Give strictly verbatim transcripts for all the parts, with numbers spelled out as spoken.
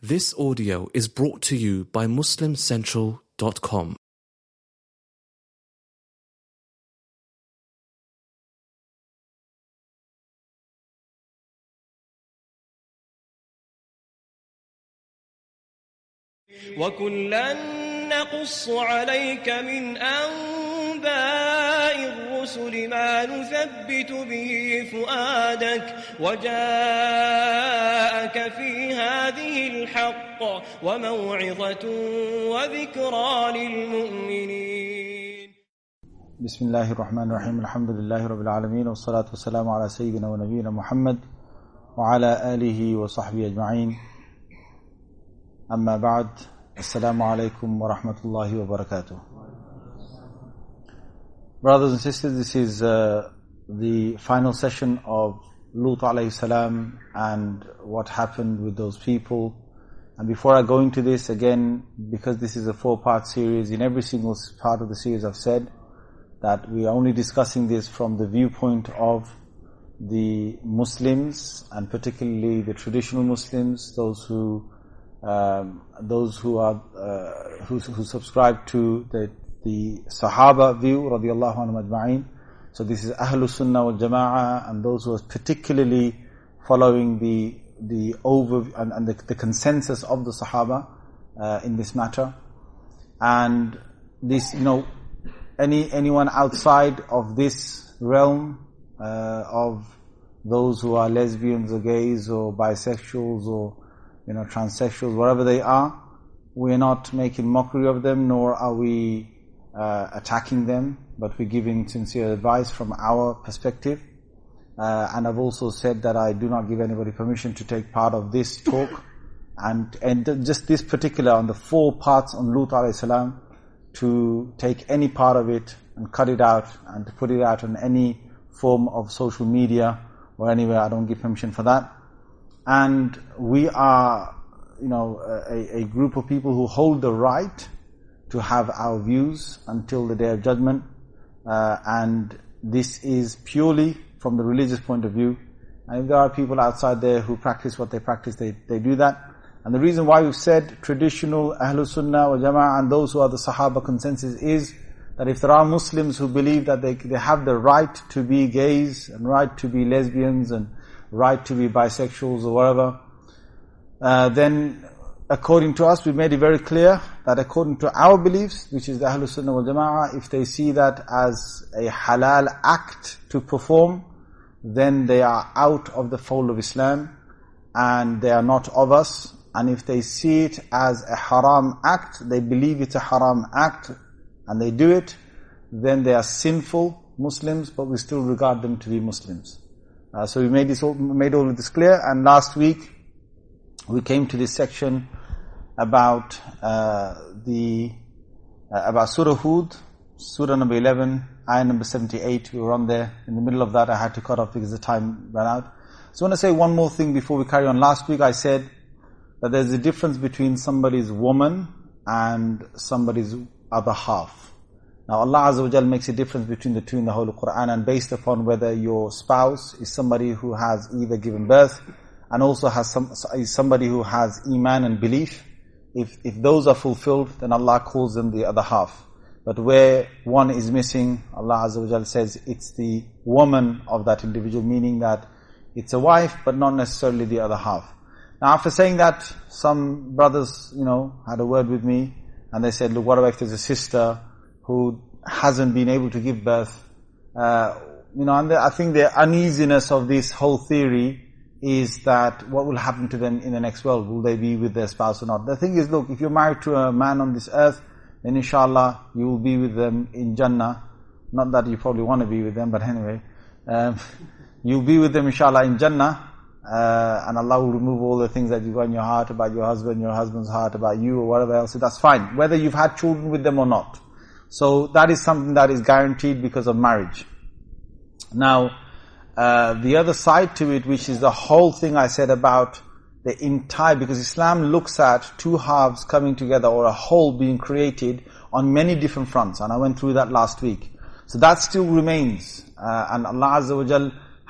This audio is brought to you by Muslim Central dot com. وَكُلًّا نَقُصُّ عَلَيْكَ مِنْ أَنْبَاءِ الرُّسُلِ مَا نُثَبِّتُ بِهِ فُؤَادَكَ وَجَاءَكَ فِي هَذِهِ الْحَقُّ وَمَوْعِظَةٌ وَذِكْرَى لِلْمُؤْمِنِينَ. بسم الله الرحمن الرحيم. الحمد لله رب العالمين والصلاة والسلام على سيدنا ونبينا محمد وعلى آله وصحبه أجمعين. أما بعد. Assalamu alaikum wa rahmatullahi wa barakatuh. Brothers and sisters, this is uh, the final session of Lut alayhi salam and what happened with those people. And before I go into this, again, because this is a four-part series, in every single part of the series I've said that we are only discussing this from the viewpoint of the Muslims, and particularly the traditional Muslims, those who Um, those who are uh, who, who subscribe to the the Sahaba view radiyallahu anhum ajma'in. So this is Ahlus Sunnah wal Jama'ah, and those who are particularly following the the over and, and the, the consensus of the Sahaba uh, in this matter. And this, you know, any anyone outside of this realm uh, of those who are lesbians or gays or bisexuals or you know, transsexuals, whatever they are, we're not making mockery of them, nor are we uh, attacking them, but we're giving sincere advice from our perspective. Uh, and I've also said that I do not give anybody permission to take part of this talk. And, and just this particular, on the four parts on Lut alayhi salam, to take any part of it and cut it out and to put it out on any form of social media or anywhere, I don't give permission for that. And we are, you know, a, a group of people who hold the right to have our views until the Day of Judgment. Uh, and this is purely from the religious point of view. And if there are people outside there who practice what they practice, they, they do that. And the reason why we've said traditional Ahlus Sunnah wal Jama'ah and those who are the Sahaba consensus is that if there are Muslims who believe that they, they have the right to be gays and right to be lesbians and right to be bisexuals or whatever, uh, then according to us, we made it very clear that according to our beliefs, which is the Ahlus Sunnah wal Jama'ah, if they see that as a halal act to perform, then they are out of the fold of Islam and they are not of us. And if they see it as a haram act, they believe it's a haram act and they do it, then they are sinful Muslims, but we still regard them to be Muslims. Uh, so we made this all, made all of this clear, and last week we came to this section about uh, the uh, about Surah Hud, Surah number eleven, ayah number seventy-eight. We were on there. In the middle of that, I had to cut off because the time ran out. So I want to say one more thing before we carry on. Last week I said that there's a difference between somebody's woman and somebody's other half. Now Allah Azza wa Jal makes a difference between the two in the Holy Quran, and based upon whether your spouse is somebody who has either given birth and also has some is somebody who has iman and belief. If if those are fulfilled, then Allah calls them the other half. But where one is missing, Allah Azza wa Jal says it's the woman of that individual, meaning that it's a wife, but not necessarily the other half. Now after saying that, some brothers, you know, had a word with me, and they said, look, what about if there's a sister who hasn't been able to give birth? Uh, you know, and the, I think the uneasiness of this whole theory is that what will happen to them in the next world? Will they be with their spouse or not? The thing is, look, if you're married to a man on this earth, then inshallah you will be with them in Jannah. Not that you probably want to be with them, but anyway, um, you'll be with them inshallah in Jannah, uh, and Allah will remove all the things that you've got in your heart about your husband, your husband's heart about you, or whatever else. So that's fine, whether you've had children with them or not. So that is something that is guaranteed because of marriage. Now, uh, the other side to it, which is the whole thing I said about the entire, because Islam looks at two halves coming together or a whole being created on many different fronts, and I went through that last week. So that still remains, uh, and Allah Azza wa Jal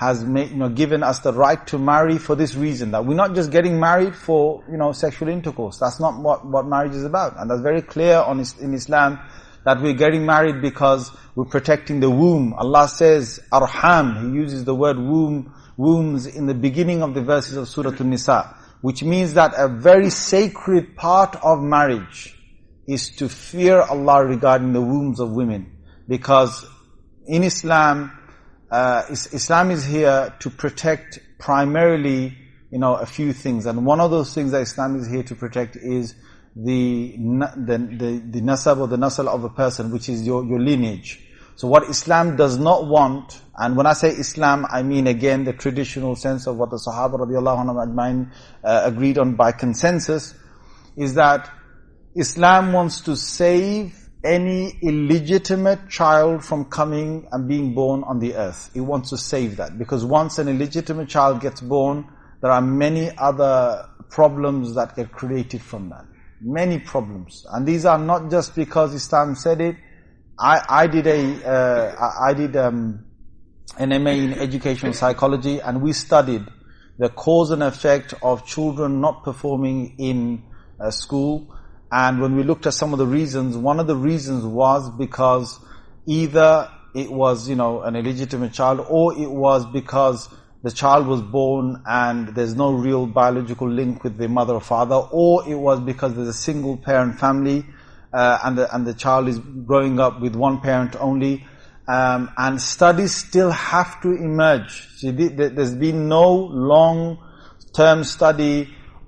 has made, you know, given us the right to marry for this reason, that we're not just getting married for, you know, sexual intercourse. That's not what, what marriage is about. And that's very clear on in Islam, that we're getting married because we're protecting the womb. Allah says, arham, He uses the word womb, wombs in the beginning of the verses of Surah An-Nisa, which means that a very sacred part of marriage is to fear Allah regarding the wombs of women. Because in Islam, uh, Islam is here to protect primarily, you know, a few things. And one of those things that Islam is here to protect is the the the, the nasab or the nasal of a person, which is your, your lineage. So what Islam does not want, and when I say Islam, I mean again the traditional sense of what the Sahaba radiallahu anhum ajmain uh, agreed on by consensus, is that Islam wants to save any illegitimate child from coming and being born on the earth. It wants to save that, because once an illegitimate child gets born, there are many other problems that get created from that. Many problems. And these are not just because Islam said it. I, I did a, uh, I did um, an M A in educational psychology, and we studied the cause and effect of children not performing in uh, school. And when we looked at some of the reasons, one of the reasons was because either it was, you know, an illegitimate child, or it was because the child was born and there's no real biological link with the mother or father, or it was because there's a single parent family, uh, and the and the child is growing up with one parent only. Um, and studies still have to emerge. See, there's been no long-term study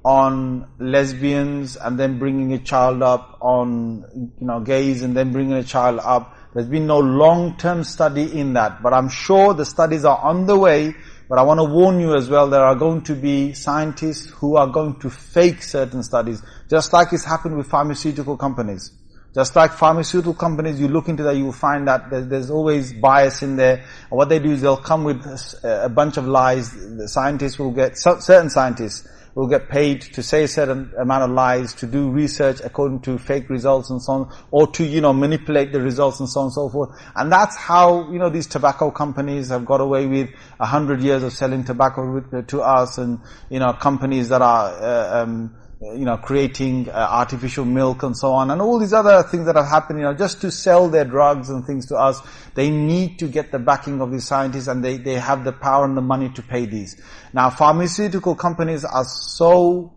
on lesbians and then bringing a child up, on, you know, gays and then bringing a child up. There's been no long-term study in that. But I'm sure the studies are on the way. But I want to warn you as well, there are going to be scientists who are going to fake certain studies, just like it's happened with pharmaceutical companies. Just like pharmaceutical companies, you look into that, you will find that there's always bias in there. And what they do is they'll come with a bunch of lies. The scientists will get, certain scientists will get paid to say a certain amount of lies, to do research according to fake results and so on, or to, you know, manipulate the results and so on and so forth. And that's how, you know, these tobacco companies have got away with a hundred years of selling tobacco with, to us, and, you know, companies that are, uh, um, you know, creating uh, artificial milk and so on, and all these other things that have happened, you know, just to sell their drugs and things to us. They need to get the backing of these scientists, and they, they have the power and the money to pay these. Now, pharmaceutical companies are so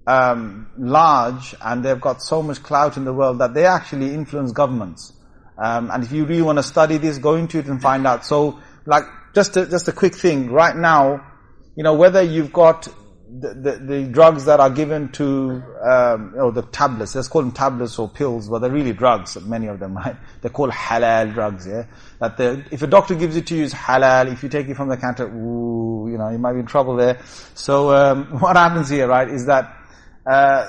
um, large, and they've got so much clout in the world that they actually influence governments. Um, and if you really want to study this, go into it and find out. So, like, just a, just a quick thing. Right now, you know, whether you've got The, the, the drugs that are given to, um, you know, the tablets, let's call them tablets or pills, but they're really drugs, many of them, right? They're called halal drugs, yeah? That the, if a doctor gives it to you, it's halal. If you take it from the counter, ooh, you know, you might be in trouble there. So, um, what happens here, right, is that, uh,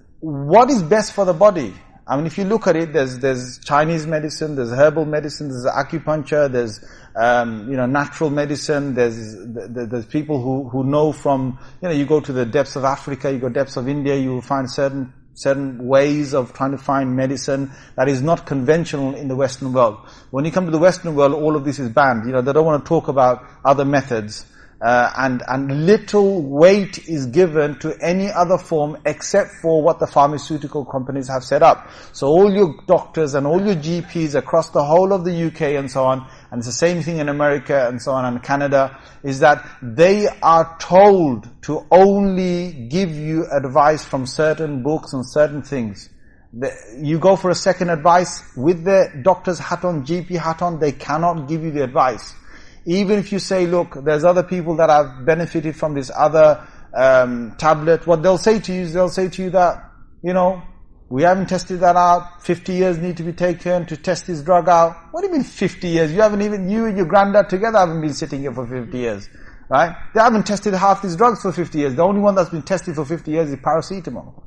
what is best for the body? I mean, if you look at it, there's, there's Chinese medicine, there's herbal medicine, there's acupuncture, there's, um, you know, natural medicine, there's, there's people who, who know from, you know, you go to the depths of Africa, you go depths of India, you will find certain, certain ways of trying to find medicine that is not conventional in the Western world. When you come to the Western world, all of this is banned. You know, they don't want to talk about other methods. Uh, and, and little weight is given to any other form except for what the pharmaceutical companies have set up. So all your doctors and all your G Ps across the whole of the U K and so on, and it's the same thing in America and so on, and Canada, is that they are told to only give you advice from certain books and certain things. The, you go for a second advice with the doctor's hat on, G P hat on, they cannot give you the advice. Even if you say, look, there's other people that have benefited from this other um, tablet, what they'll say to you is they'll say to you that, you know, we haven't tested that out, fifty years need to be taken to test this drug out. What do you mean fifty years? You haven't even, you and your granddad together haven't been sitting here for fifty years, right? They haven't tested half these drugs for fifty years. The only one that's been tested for fifty years is paracetamol.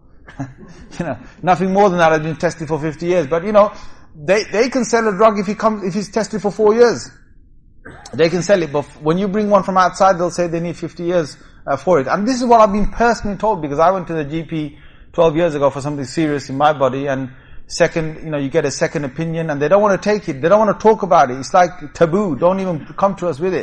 You know, nothing more than that has been tested for fifty years. But, you know, they, they can sell a drug if he comes, if he's tested for four years. They can sell it, but when you bring one from outside, they'll say they need fifty years uh, for it. And this is what I've been personally told, because I went to the G P twelve years ago for something serious in my body, and second, you know, you get a second opinion, and they don't want to take it. They don't want to talk about it. It's like taboo. Don't even come to us with it.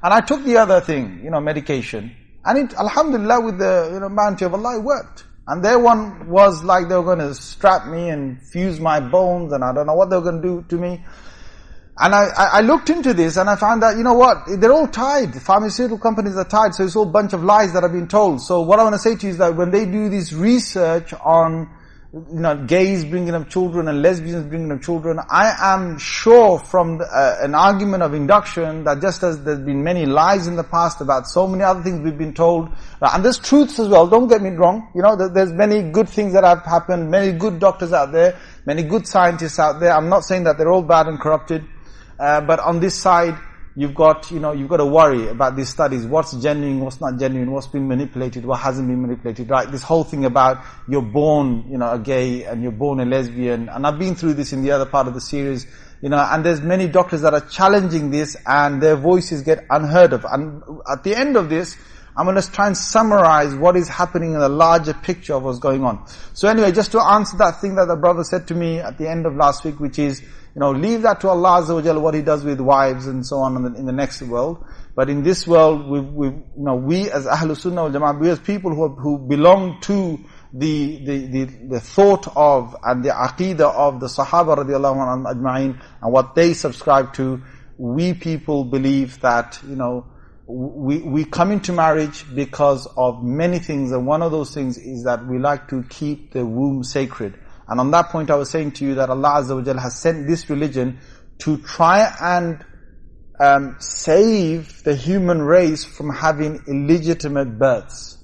And I took the other thing, you know, medication. And it, alhamdulillah, with the, you know, bounty of Allah, it worked. And their one was like they were going to strap me and fuse my bones, and I don't know what they were going to do to me. And I, I looked into this and I found that, you know what, they're all tied. The pharmaceutical companies are tied, so it's all a bunch of lies that have been told. So what I want to say to you is that when they do this research on, you know, gays bringing up children and lesbians bringing up children, I am sure from the, uh, an argument of induction that just as there's been many lies in the past about so many other things we've been told, uh, and there's truths as well, don't get me wrong, you know, there's many good things that have happened, many good doctors out there, many good scientists out there. I'm not saying that they're all bad and corrupted. Uh, but on this side, you've got, you know, you've got to worry about these studies. What's genuine, what's not genuine, what's been manipulated, what hasn't been manipulated, right? This whole thing about you're born, you know, a gay and you're born a lesbian. And I've been through this in the other part of the series, you know, and there's many doctors that are challenging this and their voices get unheard of. And at the end of this, I'm going to try and summarize what is happening in the larger picture of what's going on. So anyway, just to answer that thing that the brother said to me at the end of last week, which is, you know, leave that to Allah Azza wa Jalla, what He does with wives and so on in the, in the next world. But in this world, we, we, you know, we as Ahlul Sunnah wal Jama'ah, we as people who, who belong to the, the, the, the thought of and the aqidah of the Sahaba radiallahu anhum ajma'in and what they subscribe to, we people believe that, you know, we, we come into marriage because of many things, and one of those things is that we like to keep the womb sacred. And on that point I was saying to you that Allah Azza wa Jalla has sent this religion to try and um, save the human race from having illegitimate births.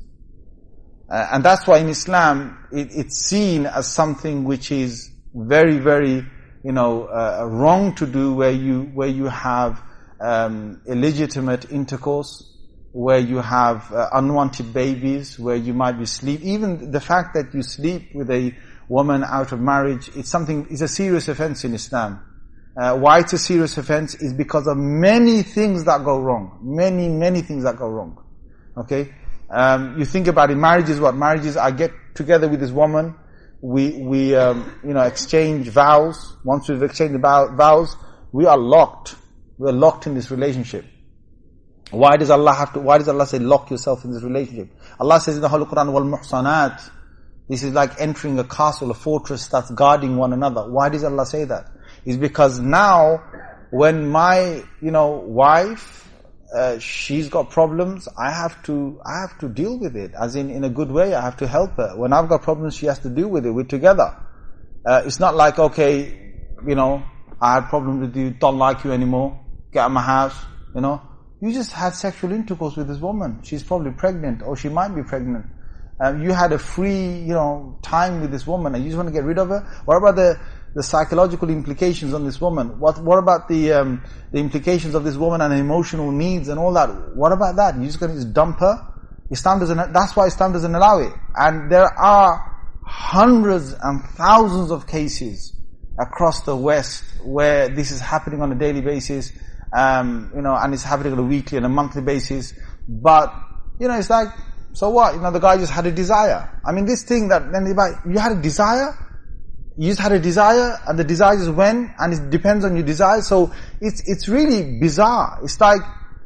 Uh, and that's why in Islam it, it's seen as something which is very, very, you know, uh, wrong to do, where you where you have um, illegitimate intercourse, where you have uh, unwanted babies, where you might be sleep. Even the fact that you sleep with a woman out of marriage, it's something, it's a serious offense in Islam. Uh, why it's a serious offense is because of many things that go wrong. Many, many things that go wrong. Okay? Um, you think about it, marriage is what? Marriage is, I get together with this woman, we, we, um, you know, exchange vows. Once we've exchanged the vows, we are locked. We're locked in this relationship. Why does Allah have to, why does Allah say lock yourself in this relationship? Allah says in the Holy Quran, wal muhsanat. This is like entering a castle, a fortress that's guarding one another. Why does Allah say that? It's because now, when my, you know, wife, uh, she's got problems, I have to, I have to deal with it. As in, in a good way, I have to help her. When I've got problems, she has to deal with it. We're together. Uh, it's not like, okay, you know, I had problems with you, don't like you anymore, get out of my house, you know. You just had sexual intercourse with this woman. She's probably pregnant, or she might be pregnant. Um, you had a free, you know, time with this woman, and you just want to get rid of her. What about the the psychological implications on this woman? What what about the um, the implications of this woman and her emotional needs and all that? What about that? You just going to just dump her? Islam doesn't. That's why Islam doesn't allow it. And there are hundreds and thousands of cases across the West where this is happening on a daily basis, um, you know, and it's happening on a weekly and a monthly basis. But you know, it's like, so what? You know, the guy just had a desire. I mean, this thing that, then you had a desire? You just had a desire, and the desire just went, and it depends on your desire. So, it's, it's really bizarre. It's like,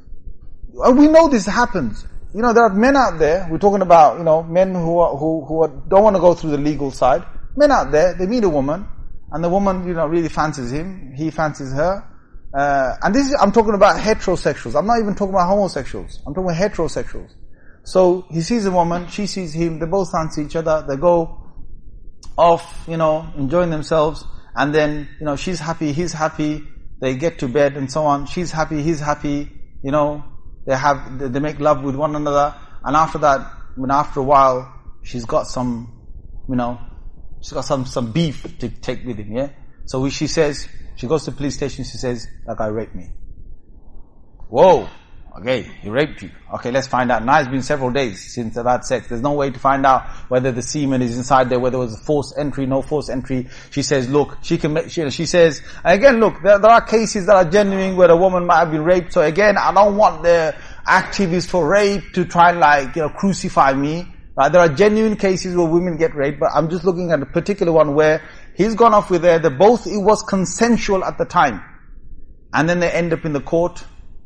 we know this happens. You know, there are men out there, we're talking about, you know, men who are, who, who are, don't want to go through the legal side. Men out there, they meet a woman, and the woman, you know, really fancies him, he fancies her. Uh, and this is, I'm talking about heterosexuals. I'm not even talking about homosexuals. I'm talking about heterosexuals. So he sees a woman, she sees him, they both fancy each other, they go off, you know, enjoying themselves, and then, you know, she's happy, he's happy, they get to bed and so on, she's happy, he's happy, you know, they have, they make love with one another, and after that, when after a while, she's got some, you know, she's got some, some beef to take with him, yeah? So she says, she goes to the police station, she says, that guy raped me. Whoa! Okay, he raped you. Okay, let's find out. Now it's been several days since they've had sex. There's no way to find out whether the semen is inside there, whether it was a forced entry, no forced entry. She says, look, she can make, she, she says, and again, look, there, there are cases that are genuine where a woman might have been raped. So again, I don't want the activists for rape to try and like, you know, crucify me. Right? There are genuine cases where women get raped, but I'm just looking at a particular one where he's gone off with her, they both, it was consensual at the time. And then they end up in the court.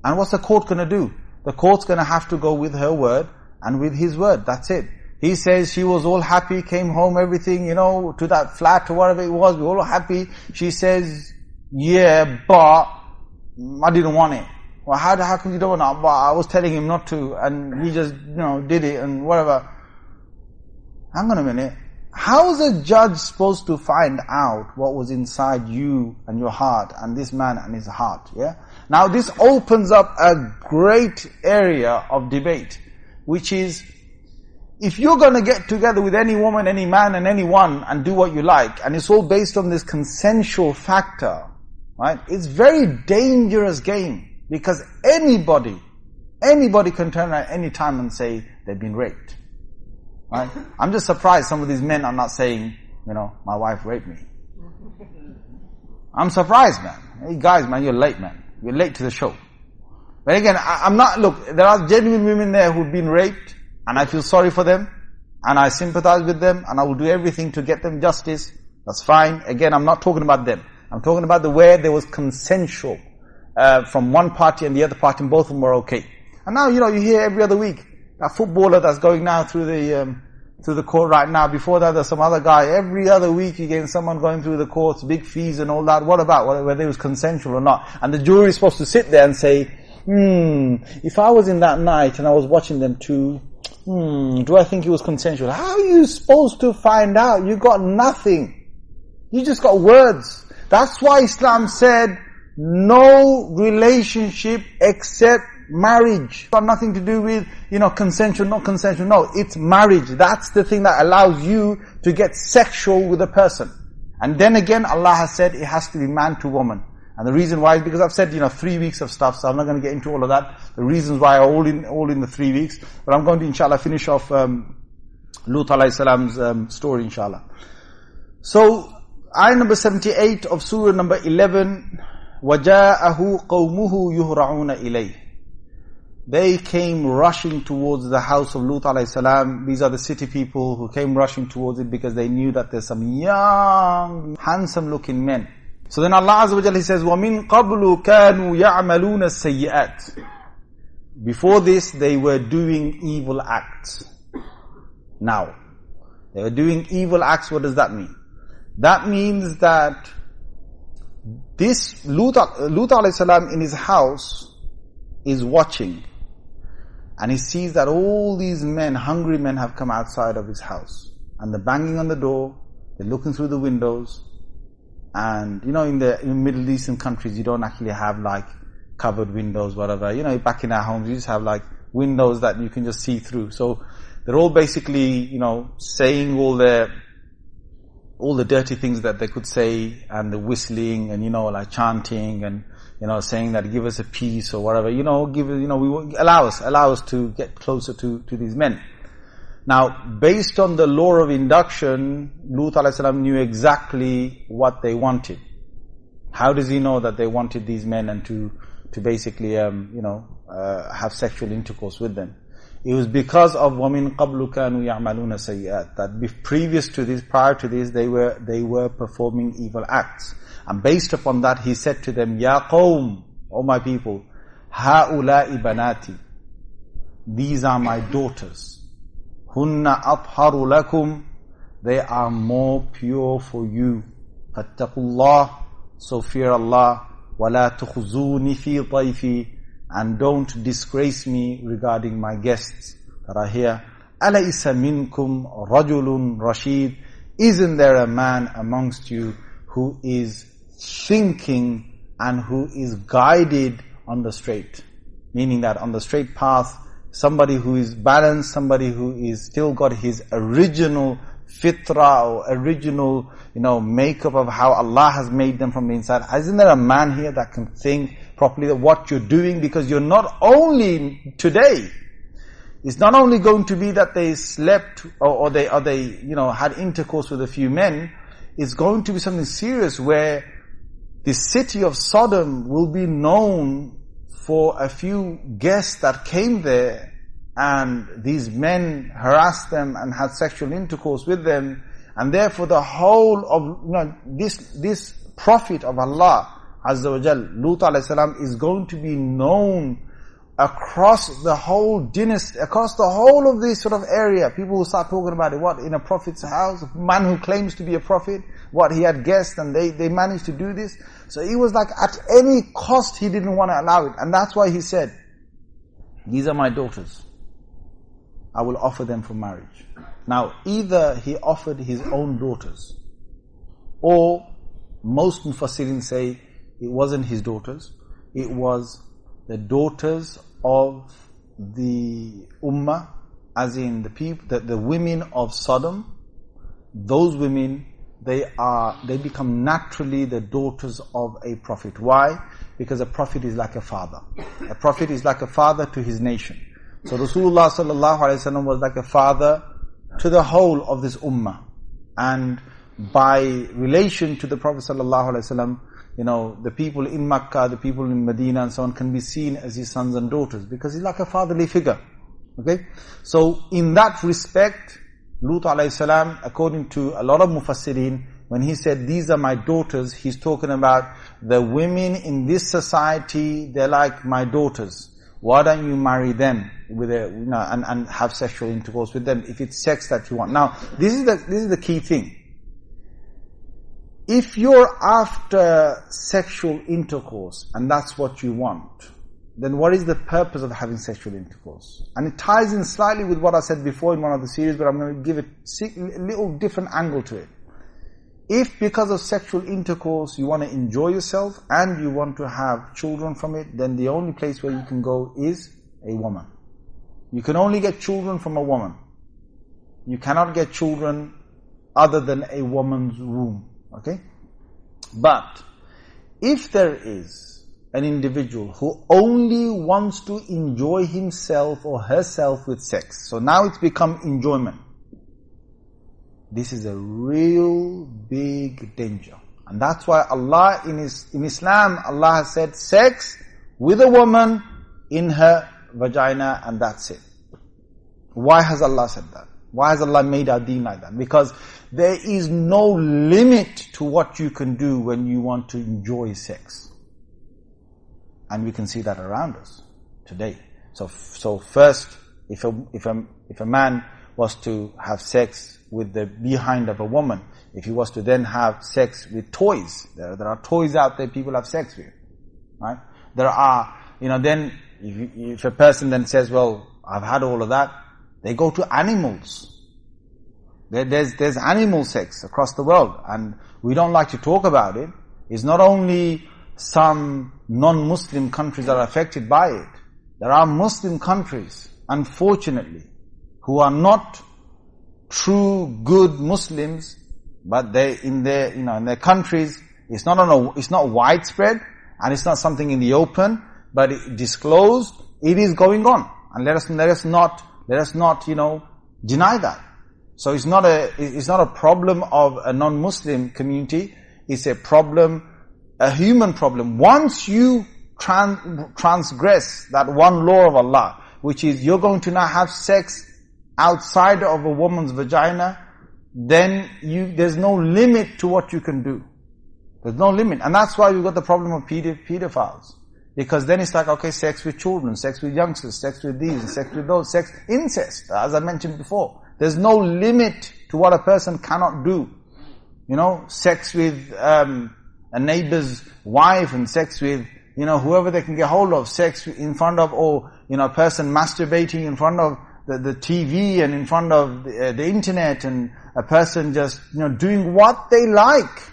And what's the court going to do? The court's going to have to go with her word and with his word. That's it. He says she was all happy, came home, everything, you know, to that flat or whatever it was, we were all happy. She says, yeah, but I didn't want it. Well, how, how come you don't want it? But I was telling him not to, and he just, you know, did it and whatever. Hang on a minute. How is a judge supposed to find out what was inside you and your heart and this man and his heart? Yeah. Now this opens up a great area of debate, which is, if you're going to get together with any woman, any man and anyone and do what you like, and it's all based on this consensual factor, right? It's very dangerous game, because anybody, anybody can turn around any time and say they've been raped. Right? I'm just surprised some of these men are not saying, you know, my wife raped me. I'm surprised, man. Hey guys, man, you're late, man. You're late to the show. But again, I, I'm not, look, there are genuine women there who've been raped, and I feel sorry for them, and I sympathize with them, and I will do everything to get them justice. That's fine. Again, I'm not talking about them. I'm talking about the where there was consensual, uh, from one party and the other party, and both of them were okay. And now, you know, you hear every other week, a footballer that's going now through the um, through the court right now. Before that, there's some other guy. Every other week, you're getting someone going through the courts, big fees and all that. What about whether it was consensual or not? And the jury is supposed to sit there and say, hmm, if I was in that night and I was watching them too, hmm, do I think it was consensual? How are you supposed to find out? You got nothing. You just got words. That's why Islam said, no relationship except marriage. Got nothing to do with, you know, consensual, not consensual. No, it's marriage. That's the thing that allows you to get sexual with a person. And then again, Allah has said it has to be man to woman. And the reason why is because I've said, you know, three weeks of stuff, so I'm not going to get into all of that. The reasons why are all in, all in the three weeks. But I'm going to, inshallah, finish off, um, Lut alayhi salam's, um, story, inshallah. So, ayah number seventy-eight of surah number eleven, وَجَاءَهُ قَوْمُهُ يُهْرَعُونَ إِلَيْهِ. They came rushing towards the house of Lut alayhi salam. These are the city people who came rushing towards it because they knew that there's some young, handsome looking men. So then Allah Azza wa Jalla, He says, وَمِن قَبْلُ كَانُوا يَعْمَلُونَ السَّيِّئَاتِ. Before this, they were doing evil acts. Now, they were doing evil acts. What does that mean? That means that this Lut, Lut alayhi salam in his house is watching. And he sees that all these men, hungry men, have come outside of his house. And they're banging on the door, they're looking through the windows. And, you know, in the in Middle Eastern countries, you don't actually have like covered windows, whatever. You know, back in our homes, you just have like windows that you can just see through. So they're all basically, you know, saying all their, all the dirty things that they could say, and the whistling, and, you know, like chanting, and, you know, saying that give us a peace or whatever, you know, give, you know, we allow us, allow us to get closer to, to these men. Now, based on the law of induction, Lut alayhi salam knew exactly what they wanted. How does he know that they wanted these men and to, to basically, um, you know, uh, have sexual intercourse with them? It was because of وَمِن قَبْلُ كَانُوا يَعْمَلُونَ سَيِّئَاتٍ, that previous to this, prior to this, they were, they were performing evil acts. And based upon that, he said to them, Ya qawm, O my people, هَؤُلَاءِ بَنَاتِ, these are my daughters. هُنَّ أَطْهَرُ لَكُمْ, they are more pure for you. فَاتَّقُوا اللَّهِ, so fear Allah. وَلَا تُخْزُونِ فِي ضَيْفِي, and don't disgrace me regarding my guests that are here. أَلَيْسَ مِنْكُمْ رَجُلٌ رَشِيدٌ, isn't there a man amongst you who is thinking and who is guided on the straight? Meaning that on the straight path, somebody who is balanced, somebody who is still got his original fitra or original, you know, makeup of how Allah has made them from the inside. Isn't there a man here that can think properly that what you're doing? Because you're not only today, it's not only going to be that they slept or, or they, or they, you know, had intercourse with a few men. It's going to be something serious where the city of Sodom will be known for a few guests that came there, and these men harassed them and had sexual intercourse with them, and therefore the whole of, you know, this this prophet of Allah Azza wa Jal, Lut alayhi salam is going to be known across the whole dynasty, across the whole of this sort of area. People will start talking about it. What, in a prophet's house? A man who claims to be a prophet. What, he had guests and they, they managed to do this. So he was like, at any cost, he didn't want to allow it. And that's why he said, these are my daughters. I will offer them for marriage. Now, either he offered his own daughters, or most Mufassirin say it wasn't his daughters, it was the daughters of the Ummah, as in the people, the, the women of Sodom. Those women, they are, they become naturally the daughters of a prophet. Why? Because a prophet is like a father. A prophet is like a father to his nation. So Rasulullah sallallahu alaihi wasallam was like a father to the whole of this Ummah. And by relation to the Prophet sallallahu alaihi wasallam, you know, the people in Makkah, the people in Medina and so on can be seen as his sons and daughters because he's like a fatherly figure. Okay? So in that respect, Lut alayhi salam, according to a lot of Mufassirin, when he said, these are my daughters, he's talking about the women in this society, they're like my daughters. Why don't you marry them with a, you know, and, and have sexual intercourse with them if it's sex that you want? Now, this is the, this is the key thing. If you're after sexual intercourse and that's what you want, then what is the purpose of having sexual intercourse? And it ties in slightly with what I said before in one of the series, but I'm going to give it a little different angle to it. If because of sexual intercourse you want to enjoy yourself and you want to have children from it, then the only place where you can go is a woman. You can only get children from a woman. You cannot get children other than a woman's womb. Okay? But if there is an individual who only wants to enjoy himself or herself with sex, so now it's become enjoyment. This is a real big danger. And that's why Allah in his, in Islam, Allah has said sex with a woman in her vagina and that's it. Why has Allah said that? Why has Allah made our deen like that? Because there is no limit to what you can do when you want to enjoy sex. And we can see that around us today. So, so first, if a, if a, if a man was to have sex with the behind of a woman, if he was to then have sex with toys, there, there are toys out there people have sex with, right? There are, you know, then if, if a person then says, well, I've had all of that, they go to animals. There, there's, there's animal sex across the world, and we don't like to talk about it. It's not only some non-Muslim countries that are affected by it. There are Muslim countries, unfortunately, who are not true good Muslims, but they in their you know in their countries, it's not on a, it's not widespread and it's not something in the open, but it, disclosed, it is going on, and let us let us not let us not you know deny that. So it's not a it's not a problem of a non-Muslim community. It's a problem, a human problem. Once you trans, transgress that one law of Allah, which is you're going to now have sex outside of a woman's vagina, then you there's no limit to what you can do. There's no limit. And that's why we've got the problem of pedophiles. Because then it's like, okay, sex with children, sex with youngsters, sex with these, sex with those, sex, incest, as I mentioned before. There's no limit to what a person cannot do. You know, sex with um, a neighbor's wife and sex with, you know, whoever they can get hold of, sex in front of, or, you know, a person masturbating in front of the, the T V and in front of the, uh, the internet, and a person just, you know, doing what they like.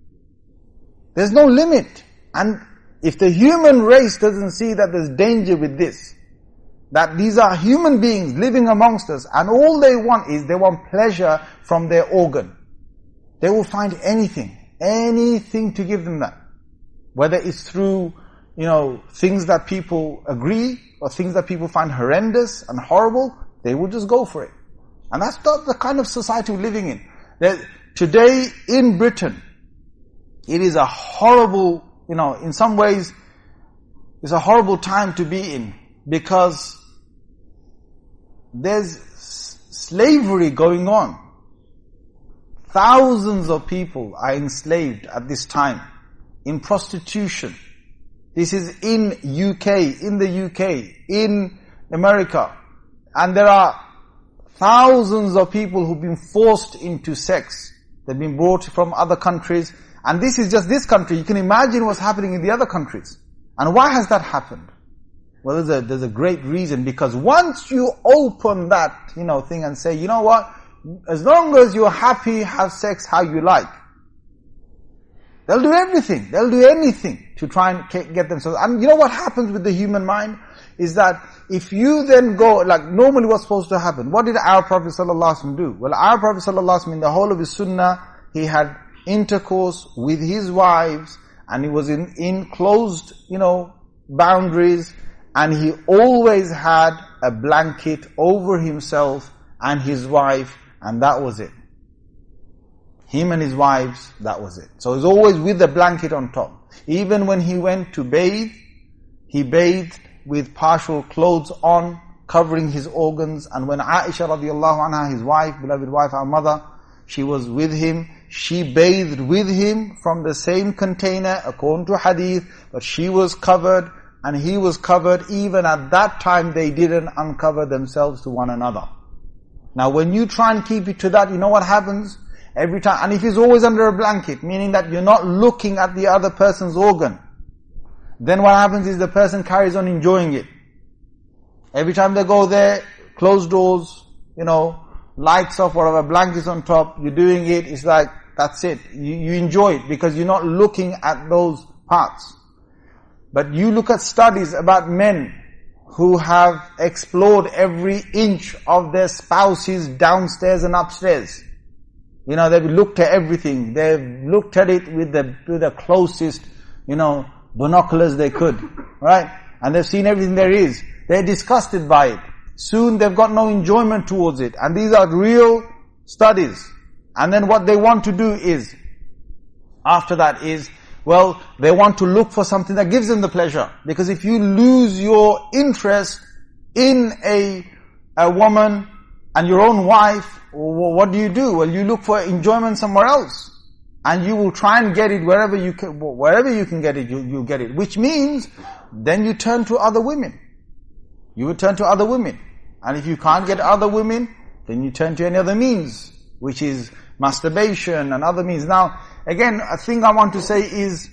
There's no limit. And if the human race doesn't see that there's danger with this, that these are human beings living amongst us, and all they want is they want pleasure from their organ, they will find anything, anything to give them that. Whether it's through, you know, things that people agree, or things that people find horrendous and horrible, they will just go for it. And that's not the kind of society we're living in. That today in Britain, it is a horrible, you know, in some ways, it's a horrible time to be in, because there's slavery going on. Thousands of people are enslaved at this time in prostitution. This is in U K, in the U K, in America. And there are thousands of people who've been forced into sex. They've been brought from other countries. And this is just this country. You can imagine what's happening in the other countries. And why has that happened? Well, there's a, there's a great reason. Because once you open that, you know, thing and say, you know what? As long as you're happy, have sex how you like. They'll do everything. They'll do anything to try and get themselves. And you know what happens with the human mind? Is that if you then go, like normally what's supposed to happen? What did our Prophet ﷺ do? Well, our Prophet ﷺ, in the whole of his sunnah, he had intercourse with his wives, and he was in, in closed, you know, boundaries, and he always had a blanket over himself and his wife, and that was it. Him and his wives, that was it. So he's always with the blanket on top. Even when he went to bathe, he bathed with partial clothes on, covering his organs. And when Aisha radiallahu anha, his wife, beloved wife, our mother, she was with him, she bathed with him from the same container, according to hadith, but she was covered and he was covered. Even at that time, they didn't uncover themselves to one another. Now when you try and keep it to that, you know what happens? Every time, and if he's always under a blanket, meaning that you're not looking at the other person's organ, then what happens is the person carries on enjoying it. Every time they go there, closed doors, you know, lights off, whatever, blankets on top, you're doing it, it's like, that's it. You, you enjoy it because you're not looking at those parts. But you look at studies about men who have explored every inch of their spouses downstairs and upstairs. You know, they've looked at everything. They've looked at it with the, with the closest, you know, binoculars they could. Right? And they've seen everything there is. They're disgusted by it. Soon they've got no enjoyment towards it. And these are real studies. And then what they want to do is, after that is, well, they want to look for something that gives them the pleasure. Because if you lose your interest in a, a woman and your own wife, what do you do? Well, you look for enjoyment somewhere else. And you will try and get it wherever you can, wherever you can get it, you, you get it. Which means, then you turn to other women. You will turn to other women. And if you can't get other women, then you turn to any other means, which is masturbation and other means. Now, again, a thing I want to say is,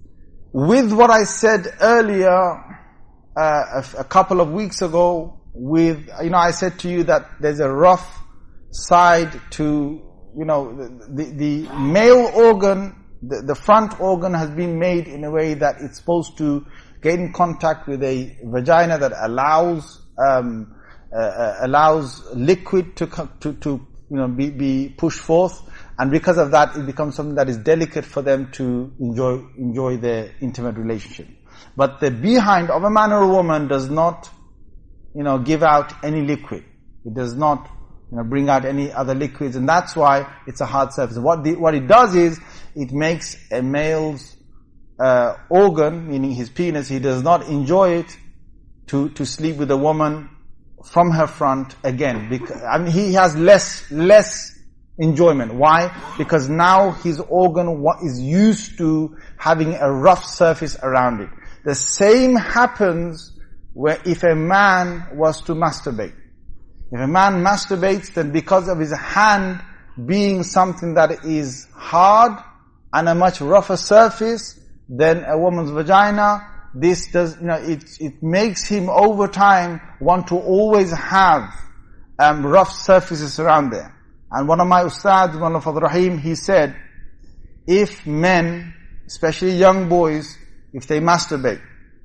with what I said earlier, uh, a, a couple of weeks ago, with, you know, I said to you that there's a rough side to, you know, the, the, the male organ, the, the front organ has been made in a way that it's supposed to get in contact with a vagina that allows, um, uh, allows liquid to, to, to, you know, be, be pushed forth. And because of that, it becomes something that is delicate for them to enjoy, enjoy their intimate relationship. But the behind of a man or a woman does not, you know, give out any liquid. It does not, you know, bring out any other liquids, and that's why it's a hard surface. What the, what it does is, it makes a male's uh, organ, meaning his penis, he does not enjoy it to to sleep with a woman from her front again. Because, I mean, he has less less enjoyment. Why? Because now his organ is used to having a rough surface around it. The same happens where if a man was to masturbate. If a man masturbates, then because of his hand being something that is hard and a much rougher surface than a woman's vagina, this does, you know, it, it makes him over time want to always have um, rough surfaces around there. And one of my ustads, one of Fadl Rahim, he said, if men, especially young boys, if they masturbate,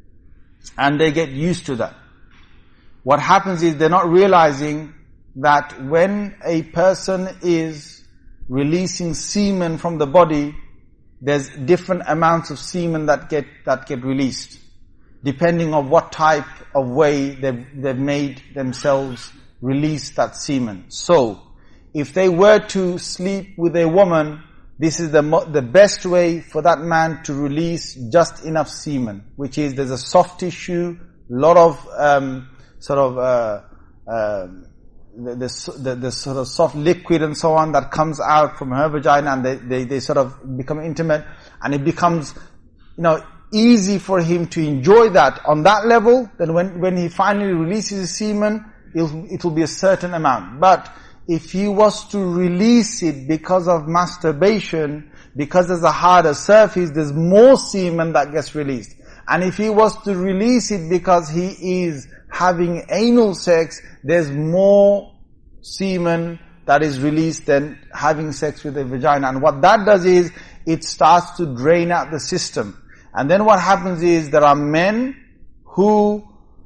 and they get used to that, what happens is they're not realizing that when a person is releasing semen from the body, there's different amounts of semen that get that get released, depending on what type of way they've, they've made themselves release that semen. So, if they were to sleep with a woman, this is the the best way for that man to release just enough semen, which is there's a soft tissue, a lot of um, sort of uh, uh, the, the, the, the sort of soft liquid and so on that comes out from her vagina, and they, they, they sort of become intimate, and it becomes you know, easy for him to enjoy that on that level, then when, when he finally releases his semen, it'll, it'll be a certain amount. But if he was to release it because of masturbation, because there's a harder surface, there's more semen that gets released. And if he was to release it because he is having anal sex, there's more semen that is released than having sex with a vagina. And what that does is, it starts to drain out the system. And then what happens is, there are men who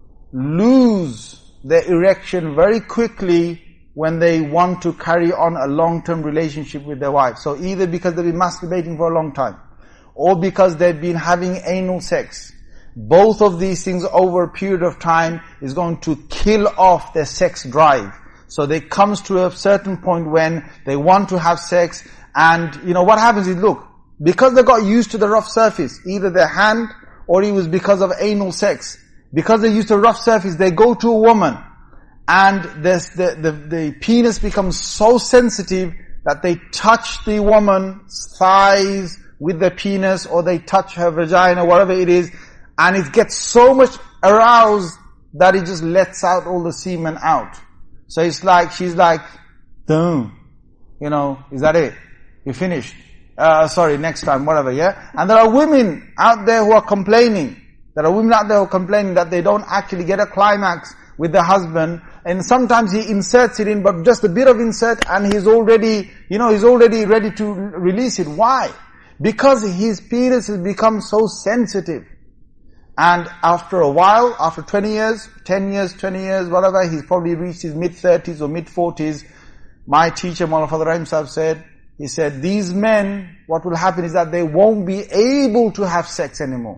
lose their erection very quickly when they want to carry on a long-term relationship with their wife. So either because they've been masturbating for a long time, or because they've been having anal sex. Both of these things over a period of time is going to kill off their sex drive. So there comes to a certain point when they want to have sex, and you know what happens is, look, because they got used to the rough surface, either their hand or it was because of anal sex. Because they're used to a rough surface, they go to a woman, and the, the, the penis becomes so sensitive that they touch the woman's thighs with their penis, or they touch her vagina, whatever it is, and it gets so much aroused that it just lets out all the semen out. So it's like, she's like, boom, you know, is that it? You finished? Uh, sorry, next time, whatever, yeah? And there are women out there who are complaining. There are women out there who are complaining that they don't actually get a climax with their husband, and sometimes he inserts it in, but just a bit of insert, and he's already, you know, he's already ready to release it. Why? Because his penis has become so sensitive. And after a while, after twenty years, ten years, twenty years, whatever, he's probably reached his mid-thirties or mid-forties. My teacher, Mawlana Fadl Rahim Sahib, said, he said, these men, what will happen is that they won't be able to have sex anymore.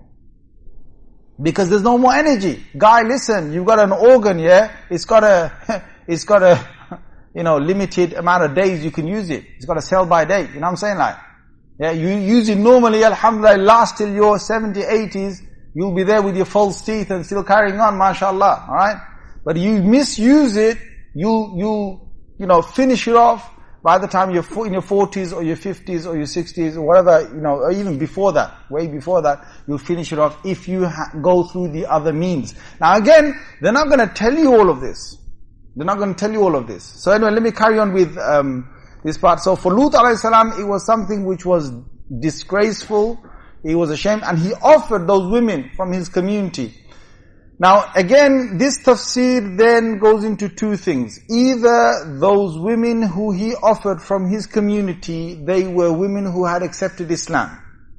Because there's no more energy. Guy, listen, you've got an organ, yeah? It's got a, it's got a, you know, limited amount of days you can use it. It's got a sell by date. You know what I'm saying? Like, yeah, you use it normally, alhamdulillah, last till your seventies, eighties. You'll be there with your false teeth and still carrying on, mashallah, alright? But you misuse it, you'll, you'll, you know, finish it off by the time you're in your forties or your fifties or your sixties or whatever, you know, or even before that, way before that, you'll finish it off if you ha- go through the other means. Now again, they're not going to tell you all of this. They're not going to tell you all of this. So anyway, let me carry on with um, this part. So for Lut alayhi salam, it was something which was disgraceful. He was ashamed, and he offered those women from his community. Now again, this tafsir then goes into two things. Either those women who he offered from his community, they were women who had accepted Islam.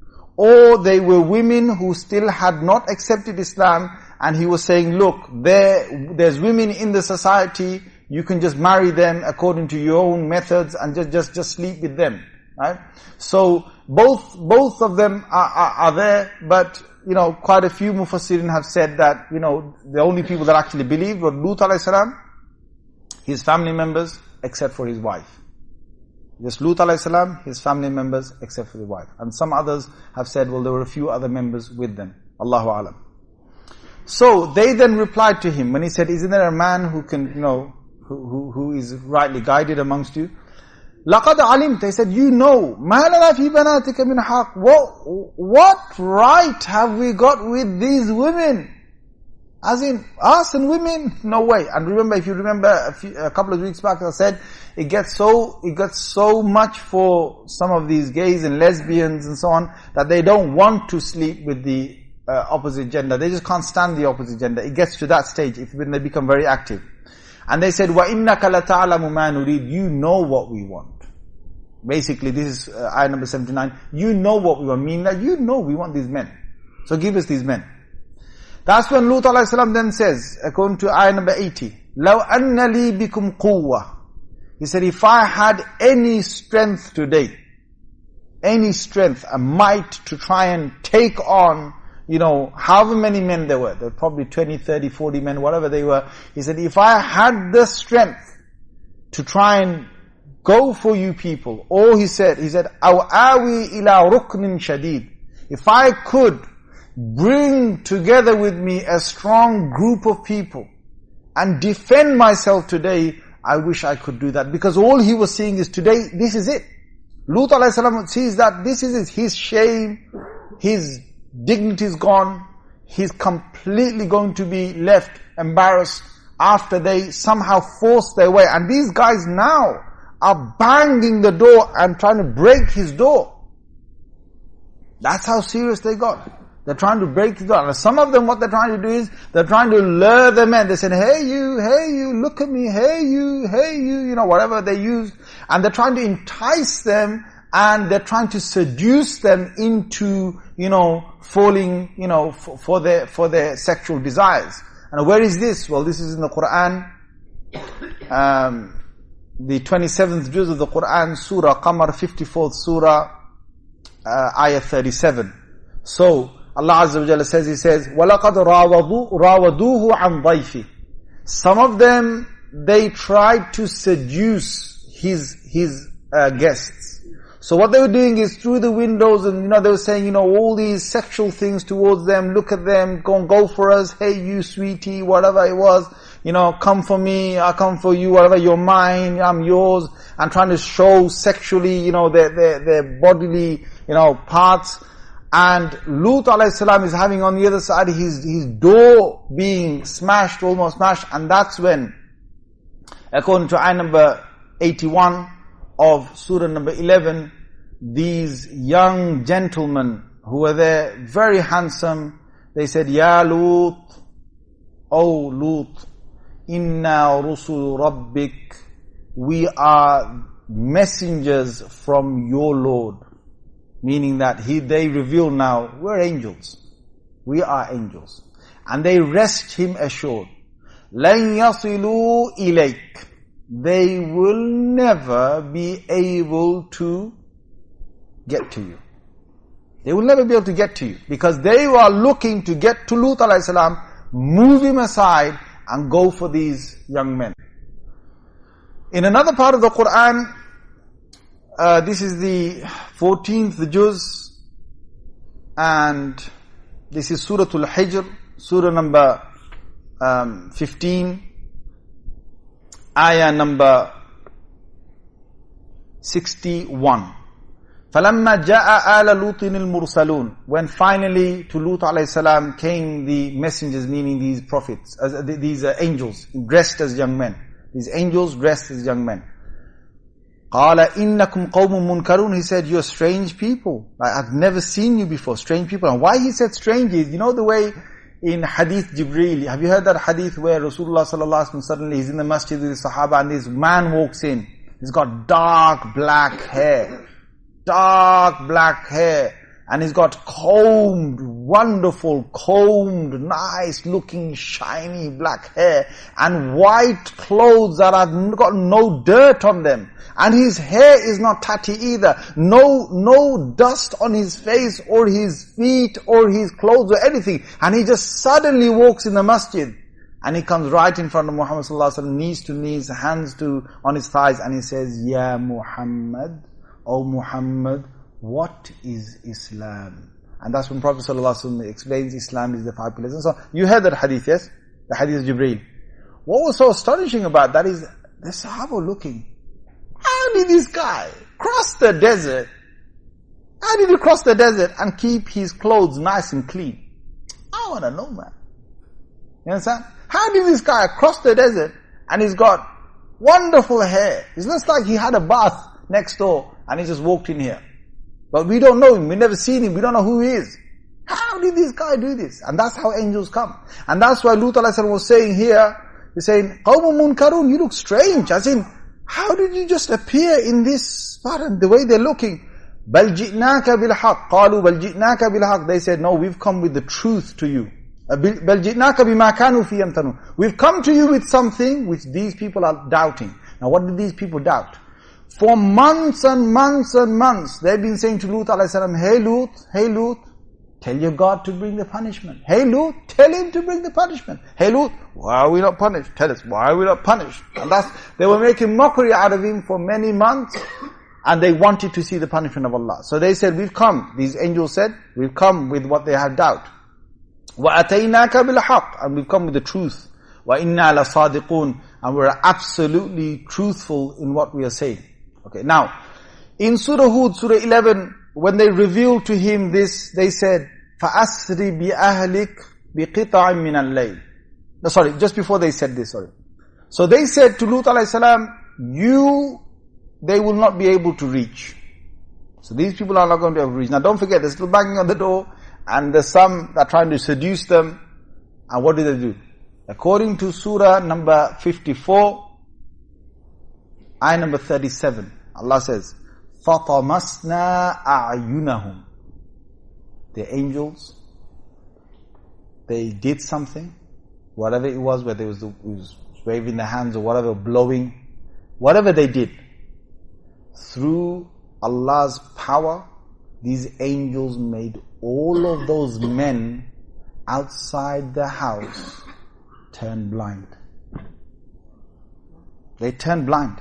Or they were women who still had not accepted Islam, and he was saying, look, there, there's women in the society, you can just marry them according to your own methods and just, just, just sleep with them. Right? So, both, both of them are, are, are there, but, you know, quite a few Mufassirin have said that, you know, the only people that actually believed were Lut alayhi salam, his family members, except for his wife. Just Lut alayhi salam, his family members, except for the wife. And some others have said, well, there were a few other members with them. Allahu Alam. So, they then replied to him, when he said, isn't there a man who can, you know, who, who, who is rightly guided amongst you? لَقَدْ عَلِمْتَ, he said, you know, مَا لَنَا فِي بَنَاتِكَ مِنْ حَقٍّ. What, what right have we got with these women? As in, us and women? No way. And remember, if you remember a, few, a couple of weeks back, I said, it gets so, it gets so much for some of these gays and lesbians and so on, that they don't want to sleep with the uh, opposite gender. They just can't stand the opposite gender. It gets to that stage if, when they become very active. And they said, وَإِنَّكَ لَتَعْلَمُ مَا نُرِيدُ. You know what we want. Basically, this is uh, ayah number seventy-nine. You know what we want. Meaning that you know we want these men. So give us these men. That's when Lut alayhi salam then says, according to ayah number eighty, لَوْ أَنَّ لِي بِكُمْ قُوَّةً. He said, if I had any strength today, any strength, a might to try and take on, you know, however many men there were, there were probably twenty, thirty, forty men, whatever they were. He said, if I had the strength to try and go for you people, or he said, he said, أَوْ آوِي إِلَىٰ رُكْنٍ شَدِيدٍ. If I could bring together with me a strong group of people and defend myself today, I wish I could do that. Because all he was seeing is today, this is it. Lut alayhi salam sees that this is it. His shame, his dignity is gone. He's completely going to be left embarrassed after they somehow force their way. And these guys now are banging the door and trying to break his door. That's how serious they got. They're trying to break the door. And some of them, what they're trying to do is, they're trying to lure the men. They said, hey you, hey you, look at me, hey you, hey you, you know, whatever they use. And they're trying to entice them, and they're trying to seduce them into, you know, falling, you know, for, for their, for their sexual desires. And where is this? Well, this is in the Quran, um, the twenty-seventh juz of the Quran, Surah Qamar, fifty-fourth Surah, uh, Ayah thirty-seven. So, Allah Azza wa Jalla says, He says, وَلَقَدْ رَاوَدُوهُ عَنْ ضَيْفِهِ. Some of them, they tried to seduce his, his uh, guests. So what they were doing is through the windows, and you know, they were saying, you know, all these sexual things towards them, look at them, go go for us, hey you sweetie, whatever it was, you know, come for me, I come for you, whatever, you're mine, I'm yours, and trying to show sexually, you know, their, their, their bodily, you know, parts. And Lut alayhi salam is having on the other side his, his door being smashed, almost smashed, and that's when, according to ayah number eighty-one of surah number eleven, these young gentlemen who were there, very handsome, they said, Ya Lut, O Lut, inna rusul rabbik, we are messengers from your Lord. Meaning that he, they reveal now, we're angels. We are angels. And they rest him assured. لَن يَصِلُوا إِلَيْكَ. They will never be able to get to you. They will never be able to get to you. Because they are looking to get to Lut alayhi salam, move him aside, and go for these young men. In another part of the Quran, Uh, this is the fourteenth juz, and this is Surah Al-Hijr, Surah number um, fifteen, ayah number sixty-one. فَلَمَّا جَاءَ آلَ لُوطٍ الْمُرْسَلُونَ. When finally to Lut alayhi salam came the messengers, meaning these prophets, uh, these uh, angels, dressed as young men. These angels dressed as young men. قَالَ إِنَّكُمْ قَوْمٌ مُنْكَرُونَ. He said, you're strange people. Like, I've never seen you before, strange people. And why he said strange is, you know the way in Hadith Jibreel, have you heard that hadith where Rasulullah sallallahu alaihi wasallam suddenly he's in the masjid with the Sahaba and this man walks in. He's got dark black hair. Dark black hair. And he's got combed, wonderful, combed, nice looking, shiny black hair. And white clothes that have got no dirt on them. And his hair is not tatty either. No, no dust on his face or his feet or his clothes or anything. And he just suddenly walks in the masjid. And he comes right in front of Muhammad sallallahu alaihi wasallam, knees to knees, hands to, on his thighs. And he says, Ya Muhammad, O Muhammad, what is Islam? And that's when Prophet sallallahu alaihi wasallam explains Islam is the five pillars. And so, you heard that hadith, yes? The hadith of Jibreel. What was so astonishing about that is, the Sahaba looking, how did this guy cross the desert? How did he cross the desert and keep his clothes nice and clean? I want to know, man. You understand? How did this guy cross the desert and he's got wonderful hair? It's not like he had a bath next door and he just walked in here. But we don't know him, we've never seen him, we don't know who he is. How did this guy do this? And that's how angels come. And that's why Lut alayhi salam was saying here, he's saying, قَوْمٌ مُنْكَرُونَ, you look strange. As in, how did you just appear in this spot and the way they're looking? بَلْ جِئْنَاكَ بِالْحَقِّ قَالُوا بَلْ جِئْنَاكَ بِالْحَقِّ. They said, no, we've come with the truth to you. بَلْ جِئْنَاكَ بِمَا كَانُوا فِي يَمْتَنُونَ. We've come to you with something which these people are doubting. Now what did these people doubt? For months and months and months, they've been saying to Lut alayhi salam, hey Lut, hey Lut, tell your God to bring the punishment. Hey Lut, tell him to bring the punishment. Hey Lut, why are we not punished? Tell us, why are we not punished? And that's, they were making mockery out of him for many months, and they wanted to see the punishment of Allah. So they said, we've come, these angels said, we've come with what they had doubt. وَأَتَيْنَاكَ بِالْحَقِّ. And we've come with the truth. وَإِنَّا لَصَادِقُونَ. And we're absolutely truthful in what we are saying. Okay, now, in Surah Hud, Surah eleven, when they revealed to him this, they said, فَأَسْرِ بِأَهْلِكَ بِقِطَعٍ مِّنَ اللَّيْلِ. No, sorry, just before they said this, sorry. So they said to Lut alayhi salam, you, they will not be able to reach. So these people are not going to be able to reach. Now don't forget, they're still banging on the door, and there's some that are trying to seduce them. And what do they do? According to surah number fifty-four, ayah number thirty-seven, Allah says, فَطَمَسْنَا أَعْيُنَهُمْ. The angels, they did something, whatever it was, whether it was, the, it was waving their hands or whatever, blowing, whatever they did, through Allah's power, these angels made all of those men outside the house turn blind. They turned blind.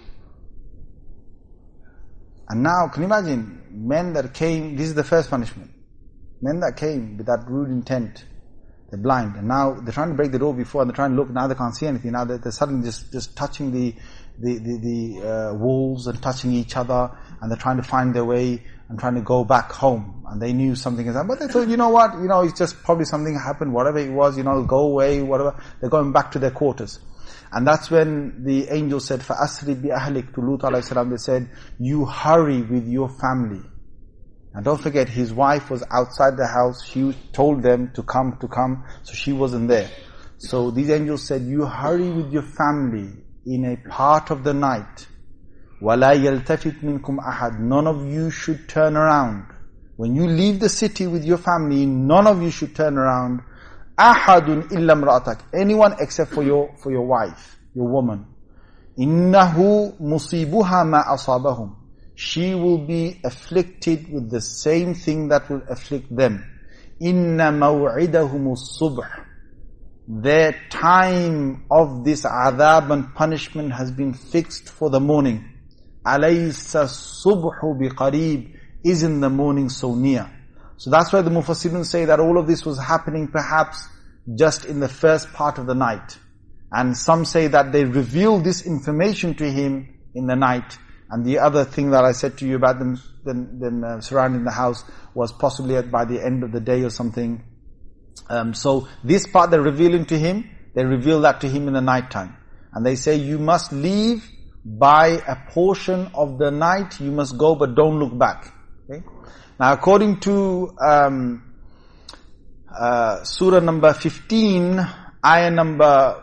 And now, can you imagine, men that came, this is the first punishment. Men that came with that rude intent, they're blind. And now they're trying to break the door before, and they're trying to look, now they can't see anything. Now they're, they're suddenly just, just touching the, the, the, the uh, walls and touching each other, and they're trying to find their way and trying to go back home. And they knew something is happening. But they thought, you know what, you know, it's just probably something happened, whatever it was, you know, go away, whatever. They're going back to their quarters. And that's when the angel said, فَأَسْرِ بِأَهْلِكَ, to Lut alayhi salam, they said, you hurry with your family. And don't forget, his wife was outside the house. She told them to come, to come. So she wasn't there. So these angels said, you hurry with your family in a part of the night. وَلَا يَلْتَفِتْ مِنْكُمْ أَحَدٍ. None of you should turn around. When you leave the city with your family, none of you should turn around. أَحَدٌ إِلَّا امْرَأَتَكَ. Anyone except for your, for your wife, your woman. إِنَّهُ مُصِيبُهَا مَا أَصَابَهُمْ. She will be afflicted with the same thing that will afflict them. إِنَّ مَوْعِدَهُمُ الصُّبْحِ. Their time of this adhab and punishment has been fixed for the morning. أَلَيْسَ الصُّبْحُ بِقَرِيبٍ. Is in the morning so near. So that's why the Mufassirun say that all of this was happening perhaps just in the first part of the night. And some say that they revealed this information to him in the night. And the other thing that I said to you about them, them, them uh, surrounding the house, was possibly at, by the end of the day or something. Um, so this part they're revealing to him, they reveal that to him in the night time. And they say, you must leave by a portion of the night, you must go, but don't look back. Okay? Now according to um, uh, surah number fifteen, ayah number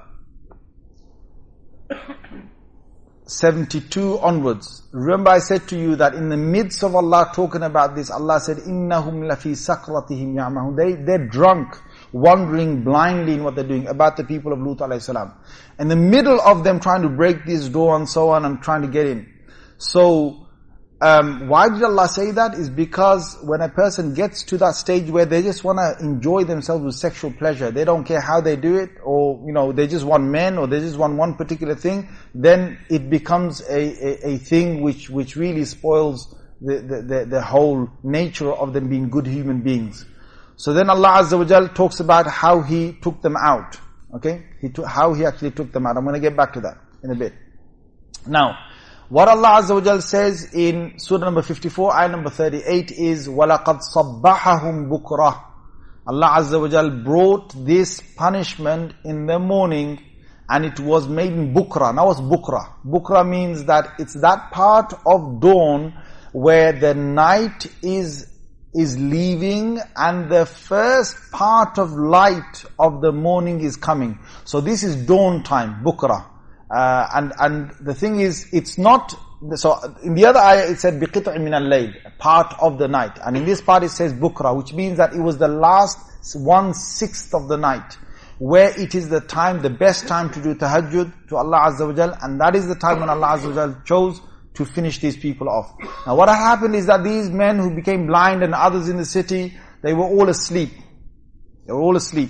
seventy-two onwards. Remember I said to you that in the midst of Allah talking about this, Allah said, إِنَّهُمْ لَفِي سَقْرَتِهِمْ يَعْمَهُونَ. They, they're drunk, wandering blindly in what they're doing, about the people of Lut alayhi salam. In the middle of them trying to break this door and so on and trying to get in. So, um, why did Allah say that? Is because when a person gets to that stage where they just want to enjoy themselves with sexual pleasure, they don't care how they do it, or, you know, they just want men, or they just want one particular thing, then it becomes a, a, a thing which, which really spoils the, the, the, the whole nature of them being good human beings. So then Allah Azza wa Jal talks about how He took them out. Okay? He took, how He actually took them out. I'm going to get back to that in a bit. Now, what Allah Azza wa Jal says in surah number fifty-four, ayah number thirty-eight is, وَلَقَدْ صَبَّحَهُمْ بُكْرَةً. Allah Azza wa Jal brought this punishment in the morning, and it was made in bukra. Now what's bukra? Bukra means that it's that part of dawn where the night is is leaving and the first part of light of the morning is coming. So this is dawn time, bukra. Uh, and, and the thing is, it's not, so in the other ayah it said, بِقِطْعٍ مِنَ اللَّيْلِ, part of the night. And in this part it says bukra, which means that it was the last one-sixth of the night, where it is the time, the best time to do tahajjud to Allah Azza wa Jal, and that is the time when Allah Azza wa Jal chose to finish these people off. Now what happened is that these men who became blind and others in the city, they were all asleep. They were all asleep.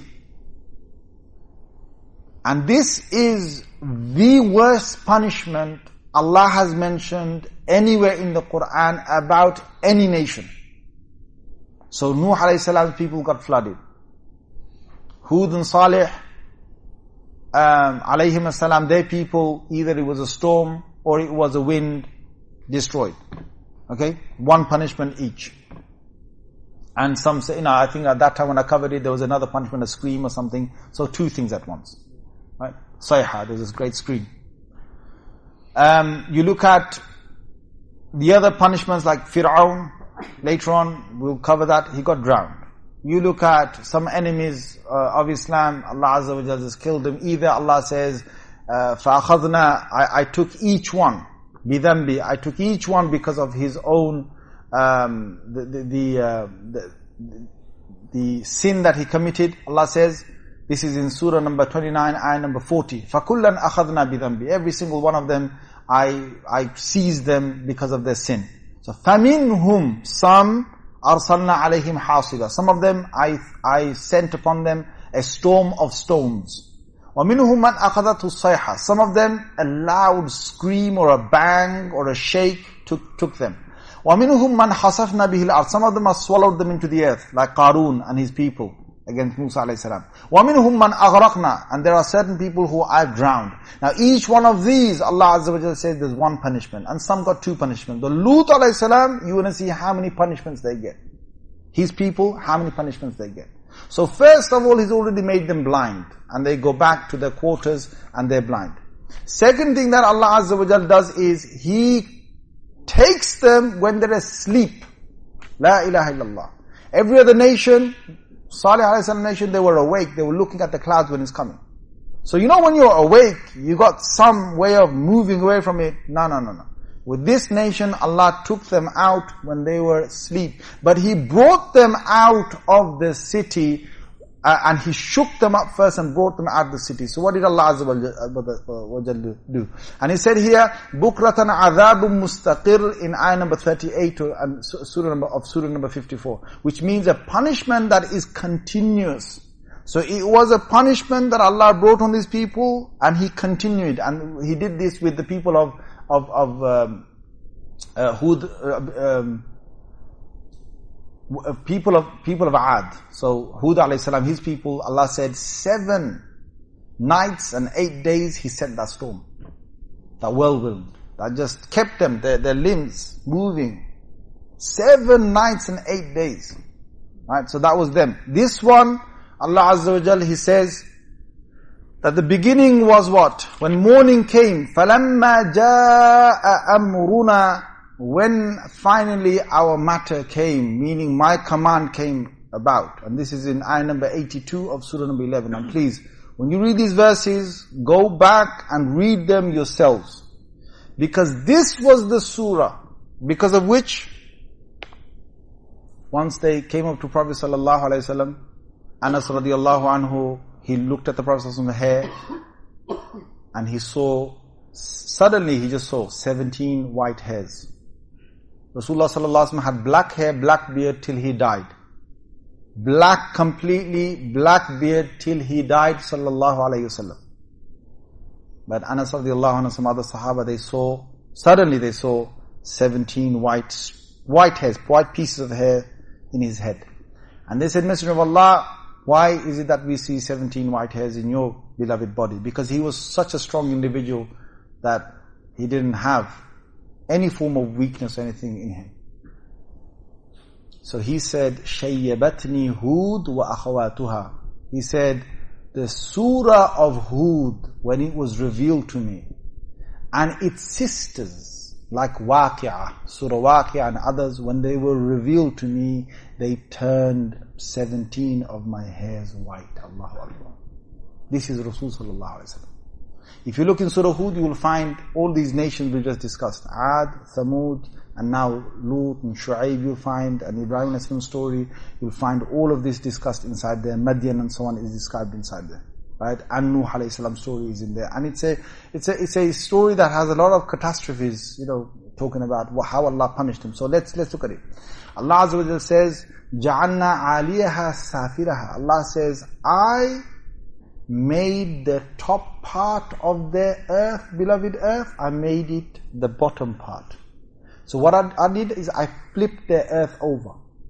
And this is the worst punishment Allah has mentioned anywhere in the Quran about any nation. So Nuh alayhi salam's people got flooded. Hud and Salih um, alayhim salam, their people, either it was a storm or it was a wind, destroyed. Okay? One punishment each. And some say, you know, I think at that time when I covered it, there was another punishment, a scream or something. So two things at once. Right? Sayha, there's this great scream. Um, you look at the other punishments like Fir'aun, later on, we'll cover that, he got drowned. You look at some enemies uh, of Islam, Allah Azza wa Jalla has killed them. Either Allah says, uh, فَأَخَذْنَا, I, I took each one, بِذَنْبِ, I took each one because of his own, um, the, the, the, uh, the, the sin that he committed. Allah says, this is in Surah number twenty-nine, ayah number forty. فَكُلًّا أَخَذْنَا بِذَنْبِ, every single one of them, I, I seized them because of their sin. So, فَمِنْهُمْ, some, أَرْسَلْنَا عَلَيْهِمْ حَاصِبًا, some of them, I, I sent upon them a storm of stones. وَمِنْهُمْ مَنْ أَخَذَتْهُ الصَّيْحَةُ, some of them, a loud scream or a bang or a shake took, took them. وَمِنْهُمْ مَنْ خَسَفْنَا بِهِ الْأَرْضِ, some of them have swallowed them into the earth, like Qarun and his people against Musa alayhi salam. وَمِنْهُمْ مَنْ أَغْرَقْنَا, and there are certain people who I've drowned. Now each one of these, Allah Azza wa Jalla says there's one punishment, and some got two punishments. The Lut alayhi salam, you want to see how many punishments they get. His people, how many punishments they get. So first of all, He's already made them blind, and they go back to their quarters and they're blind. Second thing that Allah Azza wa Jalla does is, He takes them when they're asleep. La ilaha illallah. Every other nation, Salih alayhi salam nation, they were awake, they were looking at the clouds when it's coming. So you know when you're awake, you got some way of moving away from it. No, no, no, no. With this nation, Allah took them out when they were asleep. But He brought them out of the city, uh, and He shook them up first and brought them out of the city. So what did Allah Azza wa Jalla do? And He said here, Bukratan adhabun mustaqir, in ayah number thirty-eight and surah number, of surah number fifty-four. Which means a punishment that is continuous. So it was a punishment that Allah brought on these people, and He continued. And He did this with the people of of of um, uh, Hud, uh, um, people of people of Ad. So Hud alayhi salam, his people, Allah said seven nights and eight days He sent that storm, that whirlwind that just kept them, their, their limbs moving. Seven nights and eight days. Right? So that was them. This one, Allah Azza wa Jalla, He says that the beginning was what? When morning came, فَلَمَّا جَاءَ أَمْرُنَا, when finally our matter came, meaning my command came about. And this is in ayah number eighty-two of surah number eleven. And please, when you read these verses, go back and read them yourselves. Because this was the surah, because of which, once they came up to Prophet sallallahu alaihi wasallam, Anas radiallahu anhu, he looked at the Prophet's hair, and he saw, suddenly he just saw seventeen white hairs. Rasulullah sallallahu alaihi wasallam had black hair, black beard till he died. Black completely, black beard till he died, sallallahu alaihi wasallam. But Anas radiallahu anhu, some other Sahaba, they saw, suddenly they saw seventeen white, white hairs, white pieces of hair in his head. And they said, Messenger of Allah, why is it that we see seventeen white hairs in your beloved body? Because he was such a strong individual that he didn't have any form of weakness or anything in him. So he said, شَيَّبَتْنِي هُودْ وَأَخَوَاتُهَا. He said, the surah of Hud, when it was revealed to me, and its sisters, like Waqi'ah, Surah Waqi'ah and others, when they were revealed to me, they turned seventeen of my hairs white. Allahu Akbar. This is Rasul sallallahu alaihi wasallam. If you look in Surah Hud, you will find all these nations we just discussed. Ad, Thamud, and now Lut and Shu'aib you'll find, and Ibrahim and Ismail's story, you'll find all of this discussed inside there. Madian and so on is described inside there. Right? And Nuh alayhi salam's story is in there. And it's a, it's a, it's a story that has a lot of catastrophes, you know, talking about how Allah punished him. So let's, let's look at it. Allah Azza wa Jalla says, جَعَلْنَا عَالِيَهَا سَافِرَهَا. Allah says, I made the top part of the earth, beloved earth, I made it the bottom part. So what I, I did is I flipped the earth over.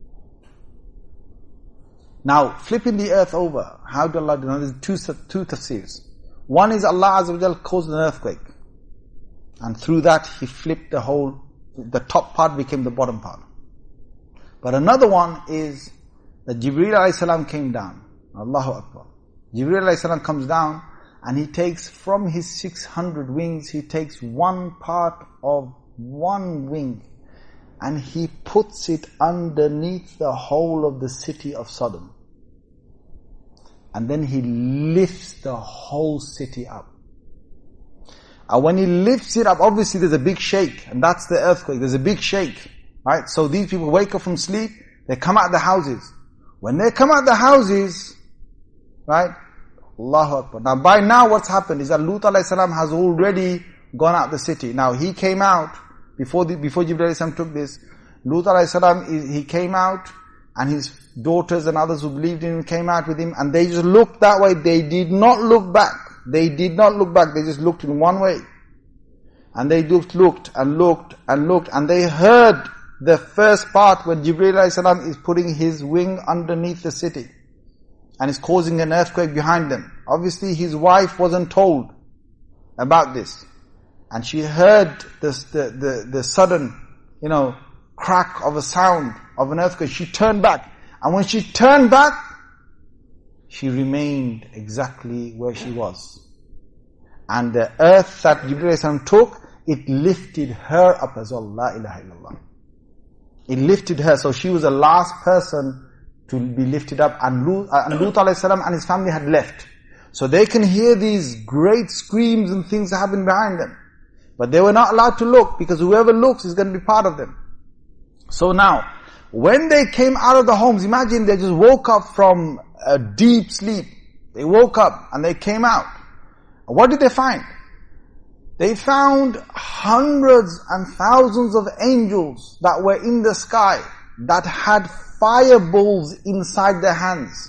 Now, flipping the earth over, how did Allah do that? There's two, two tafsirs. One is Allah Azza wa Jalla caused an earthquake. And through that, He flipped the whole, the top part became the bottom part. But another one is that Jibreel alayhi salam came down. Allahu Akbar. Jibreel alayhi salam comes down and he takes from his six hundred wings, he takes one part of one wing and he puts it underneath the whole of the city of Sodom. And then he lifts the whole city up. And when he lifts it up, obviously there's a big shake, and that's the earthquake. There's a big shake, right? So these people wake up from sleep, they come out the houses. When they come out the houses, right? Allahu Akbar. Now by now what's happened is that Lut alayhi salam has already gone out the city. Now he came out, before the, before Jibreel alayhi salam took this, Lut alayhi salam, he came out, and his daughters and others who believed in him came out with him, and they just looked that way. They did not look back. They did not look back. They just looked in one way. And they looked, looked and looked and looked, and they heard the first part when Jibreel alayhi salam is putting his wing underneath the city and is causing an earthquake behind them. Obviously his wife wasn't told about this, and she heard this, the, the, the sudden, you know, crack of a sound of an earthquake. She turned back, and when she turned back, she remained exactly where she was. And the earth that Jibreel alayhi salam took, it lifted her up as well. La ilaha illallah. It lifted her, so she was the last person to be lifted up. And Lut, uh, and Lut alayhi salam and his family had left. So they can hear these great screams and things happening behind them. But they were not allowed to look, because whoever looks is going to be part of them. So now, when they came out of the homes, imagine they just woke up from a deep sleep. They woke up and they came out. What did they find? They found hundreds and thousands of angels that were in the sky that had fireballs inside their hands.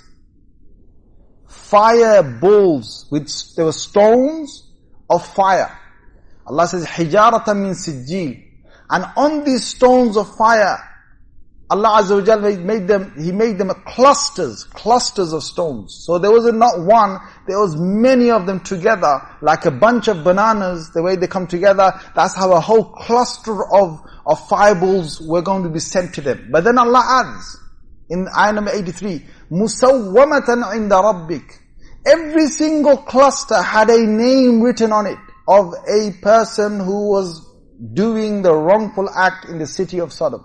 Fireballs, which there were stones of fire. Allah says, hijaratan min sijil. And on these stones of fire, Allah Azza wa Jalla made them, He made them clusters, clusters of stones. So there was not one, there was many of them together, like a bunch of bananas, the way they come together. That's how a whole cluster of, of fireballs were going to be sent to them. But then Allah adds, in ayah number eighty-three, musawwamatan inda rabbik. Every single cluster had a name written on it of a person who was doing the wrongful act in the city of Sodom.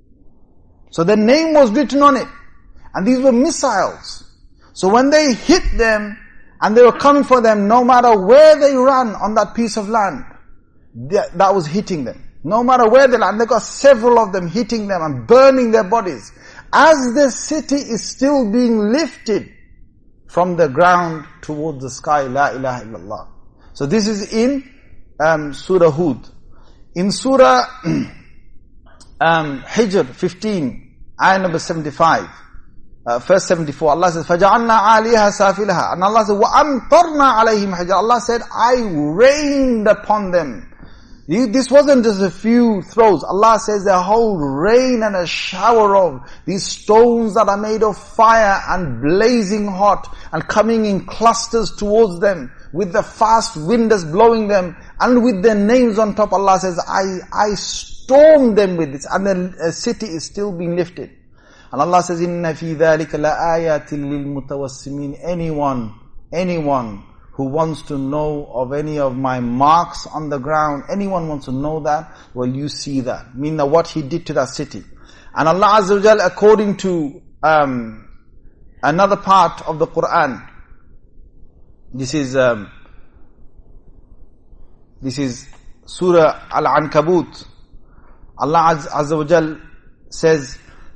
So their name was written on it. And these were missiles. So when they hit them, and they were coming for them, no matter where they ran on that piece of land, that, that was hitting them. No matter where they ran, they got several of them hitting them and burning their bodies. As the city is still being lifted from the ground towards the sky. La ilaha illallah. So this is in um, Surah Hud. In Surah um, Hijr fifteen, ayah number seventy-five, uh, verse seventy-four, Allah says, فَجَعَلْنَا عَالِيهَا سَافِلَهَا. And Allah said, وَأَمْطَرْنَا عَلَيْهِمْ حِجْرًا. Allah said, I rained upon them. This wasn't just a few throws. Allah says the whole rain and a shower of these stones that are made of fire and blazing hot and coming in clusters towards them with the fast wind that's blowing them and with their names on top. Allah says, I, I stormed them with this, and the city is still being lifted. And Allah says, إِنَّ فِي ذَلِكَ لَآيَاتٍ لِلْمُتَوَسِّمِينَ. Anyone, anyone who wants to know of any of my marks on the ground, anyone wants to know that, well, you see that. Meaning that what He did to that city. And Allah Azza wa Jal, according to um, another part of the Quran, this is um, this is Surah Al-Ankabut. Allah Azza wa Jal says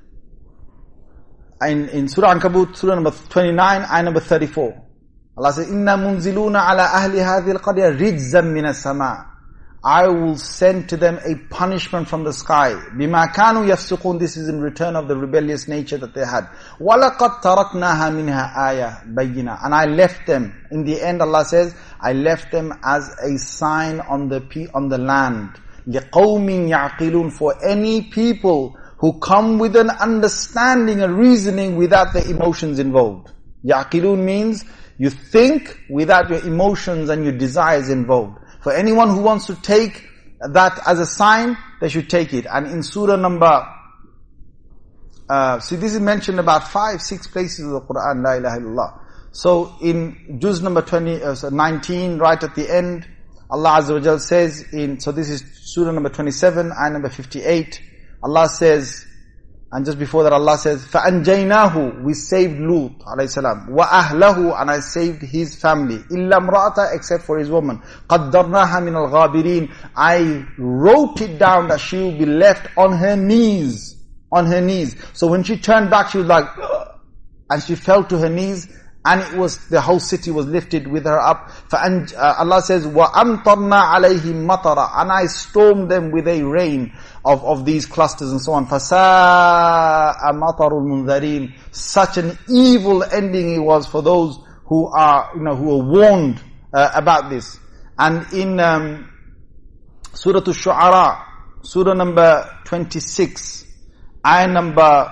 in, in Surah Ankabut, Surah number twenty-nine, ayah number thirty-four. Allah says, "Inna munziluna ala ahli hadhihi al-qaryah rijzan min as-sama." I will send to them a punishment from the sky. Bima kanu yafsuqun. This is in return of the rebellious nature that they had. وَلَقَدْ تَرَكْنَاهَا مِنْهَا آيَةً بَيِّنَةً. And I left them. In the end, Allah says, I left them as a sign on the on the land. لِقَوْمٍ يَعْقِلُونَ. For any people who come with an understanding and reasoning without the emotions involved. يَعْقِلُونَ means you think without your emotions and your desires involved. For anyone who wants to take that as a sign, they should take it. And in Surah number uh, see this is mentioned about five, six places of the Quran, La ilaha illallah. So in juz number twenty, uh, so nineteen, right at the end, Allah Azza wa Jal says in, so this is surah number twenty-seven, ayah number fifty-eight, Allah says, and just before that Allah says, فَأَنْجَيْنَاهُ, we saved Lut alayhi salam, وَأَهْلَهُ, and I saved his family, إِلَّا امْرَأَةَ, except for his woman, قَدَّرْنَاهَا مِنَ الْغَابِرِينَ, I wrote it down that she will be left on her knees, on her knees. So when she turned back, she was like, ugh, and she fell to her knees, and it was, the whole city was lifted with her up. فَأَنْ, uh, Allah says, وَأَمْطَرْنَا عَلَيْهِمْ مَطَرًا, and I stormed them with a rain of, of these clusters and so on. فَسَاءَ مَطَرُ الْمُنذَرِينَ, such an evil ending it was for those who are, you know, who are warned uh, about this. And in um, Surah Al-Shu'ara, Surah number twenty-six, ayah number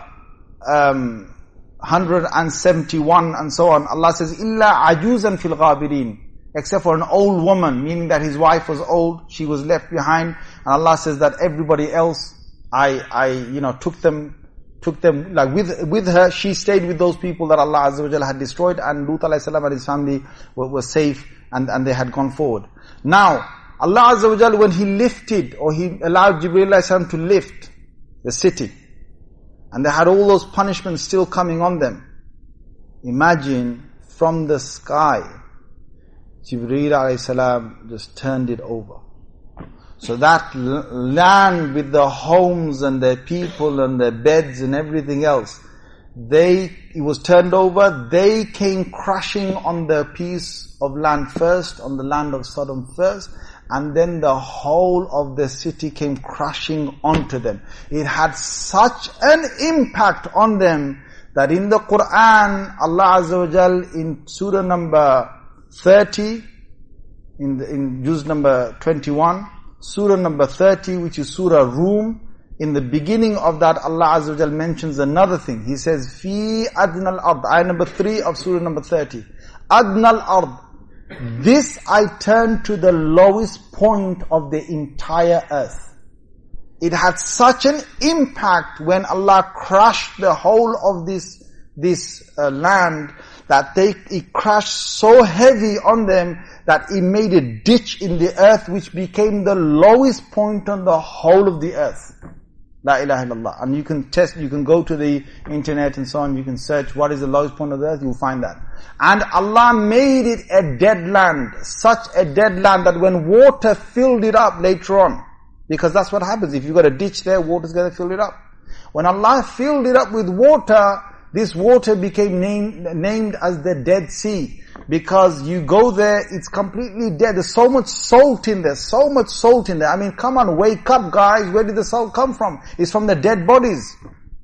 um, one hundred seventy-one and so on, Allah says, إِلَّا عَجُوزًا فِي الْغَابِرِينَ, except for an old woman, meaning that his wife was old, she was left behind, and Allah says that everybody else, I, I, you know, took them, took them, like with, with her, she stayed with those people that Allah Azza wa Jalla had destroyed, and Lut alayhi salam and his family were, were safe, and, and they had gone forward. Now, Allah Azza wa Jalla, when He lifted, or He allowed Jibreel alayhi salam to lift the city, and they had all those punishments still coming on them. Imagine from the sky, Jibreel alayhi salam just turned it over. So that l- land with the homes and their people and their beds and everything else, they, it was turned over, they came crashing on the piece of land first, on the land of Sodom first, and then the whole of the city came crashing onto them. It had such an impact on them that in the Quran, Allah Azza wa Jal in surah number thirty, in the, in juz number twenty-one, surah number thirty, which is surah Rum, in the beginning of that, Allah Azza wa Jal mentions another thing. He says, Fi adnal ard, ayah number three of surah number thirty. Adnal ard. This I turn to the lowest point of the entire earth. It had such an impact when Allah crushed the whole of this, this uh, land, that they, it crashed so heavy on them that it made a ditch in the earth which became the lowest point on the whole of the earth. La ilaha illallah. And you can test, you can go to the internet and so on, you can search what is the lowest point of the earth, you'll find that. And Allah made it a dead land, such a dead land that when water filled it up later on, because that's what happens, if you've got a ditch there, water's going to fill it up. When Allah filled it up with water, this water became named, named as the Dead Sea. Because you go there, it's completely dead. There's so much salt in there, so much salt in there. I mean, come on, wake up guys, where did the salt come from? It's from the dead bodies.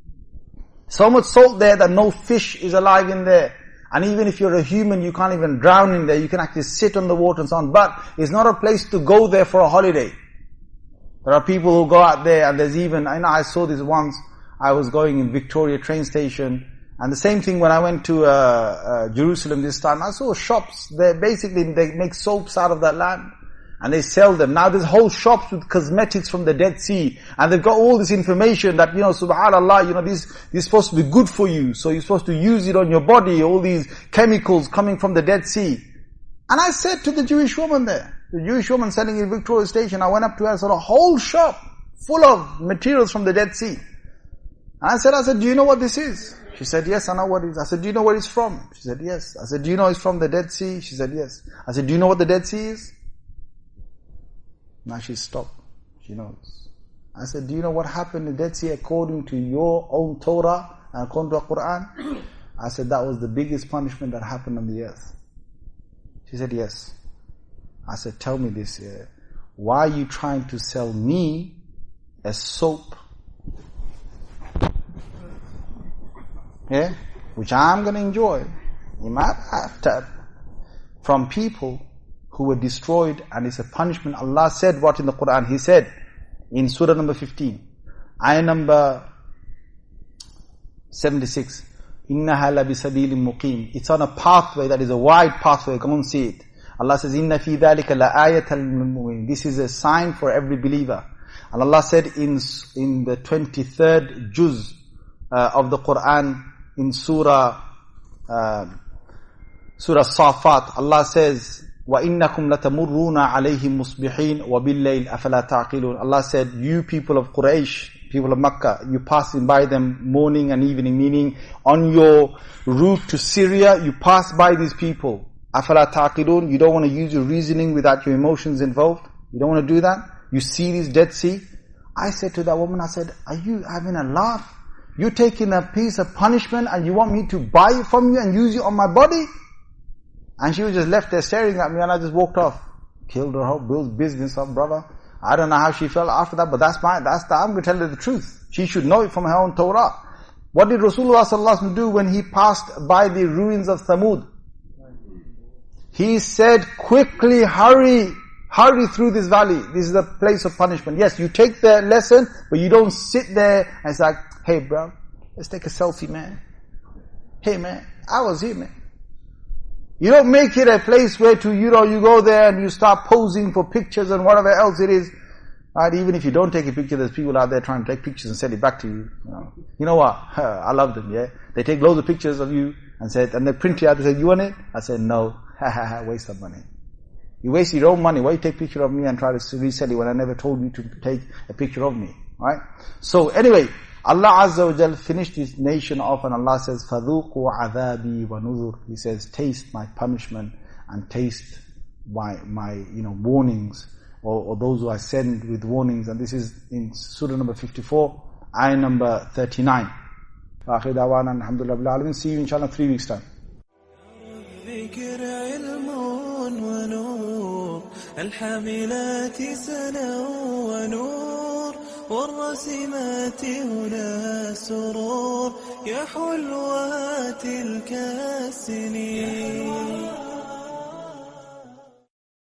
So much salt there that no fish is alive in there. And even if you're a human, you can't even drown in there. You can actually sit on the water and so on. But it's not a place to go there for a holiday. There are people who go out there, and there's even, I know I saw this once, I was going in Victoria train station, and the same thing when I went to uh, uh, Jerusalem this time, I saw shops. They basically, they make soaps out of that land. And they sell them. Now there's whole shops with cosmetics from the Dead Sea. And they've got all this information that, you know, subhanAllah, you know, this, this is supposed to be good for you. So you're supposed to use it on your body, all these chemicals coming from the Dead Sea. And I said to the Jewish woman there, the Jewish woman selling in Victoria Station, I went up to her and saw a whole shop full of materials from the Dead Sea. And I said, I said, do you know what this is? She said, yes, I know what it is. I said, do you know where it's from? She said, yes. I said, do you know it's from the Dead Sea? She said, yes. I said, do you know what the Dead Sea is? Now she stopped. She knows. I said, do you know what happened in the Dead Sea according to your own Torah and according to the Quran? I said, that was the biggest punishment that happened on the earth. She said, yes. I said, tell me this here. Why are you trying to sell me a soap? Yeah? Which I'm going to enjoy in my bathtub from people who were destroyed, and it's a punishment. Allah said what in the Quran? He said in surah number fifteen, ayah number seventy-six, Innaha la bisabilin muqim. It's on a pathway that is a wide pathway. Come and see it. Allah says, Inna fi dhalika la ayatan lil mu'minin. This is a sign for every believer. And Allah said in in the twenty-third juz uh, of the Quran in Surah uh, Surah Safat. Allah says, وَإِنَّكُمْ لَتَمُرُّونَ عَلَيْهِمْ مُصْبِحِينَ وَبِاللَّيْلِ أَفَلَا تَعْقِلُونَ. Allah said, you people of Quraysh, people of Makkah, you passing by them morning and evening, meaning on your route to Syria, you pass by these people. أَفَلَا تَعْقِلُونَ. You don't want to use your reasoning without your emotions involved. You don't want to do that. You see this Dead Sea. I said to that woman, I said, are you having a laugh? You taking a piece of punishment and you want me to buy it from you and use it on my body? And she was just left there staring at me, and I just walked off. Killed her whole business up, brother. I don't know how she felt after that, but that's my, that's the, I'm going to tell her the truth. She should know it from her own Torah. What did Rasulullah sallallahu alaihi wasallam do when he passed by the ruins of Thamud? He said, quickly, hurry, hurry through this valley. This is the place of punishment. Yes, you take the lesson, but you don't sit there and it's like, hey bro, let's take a selfie, man. Hey man, I was here, man. You don't make it a place where to, you know, you go there and you start posing for pictures and whatever else it is. Right? Even if you don't take a picture, there's people out there trying to take pictures and send it back to you. You know, you know what? I love them, yeah? They take loads of pictures of you and said, and they print it out and say, you want it? I said, no. Ha ha ha, waste of money. You waste your own money. Why you take a picture of me and try to resell it when I never told you to take a picture of me? Right? So anyway, Allah Azza wa Jal finished His nation off, and Allah says, فَذُوقُوا عَذَابِي وَنُذُرْ. He says, taste my punishment and taste my, my you know, warnings, or, or those who I send with warnings. And this is in Surah number fifty-four, ayah number thirty-nine. آخر دعوانا الحمد لله رب العالمين. See you inshallah in three weeks time. الحاملات سنا ونور والرسمات هنا سرور يا حلوات تلك السنين.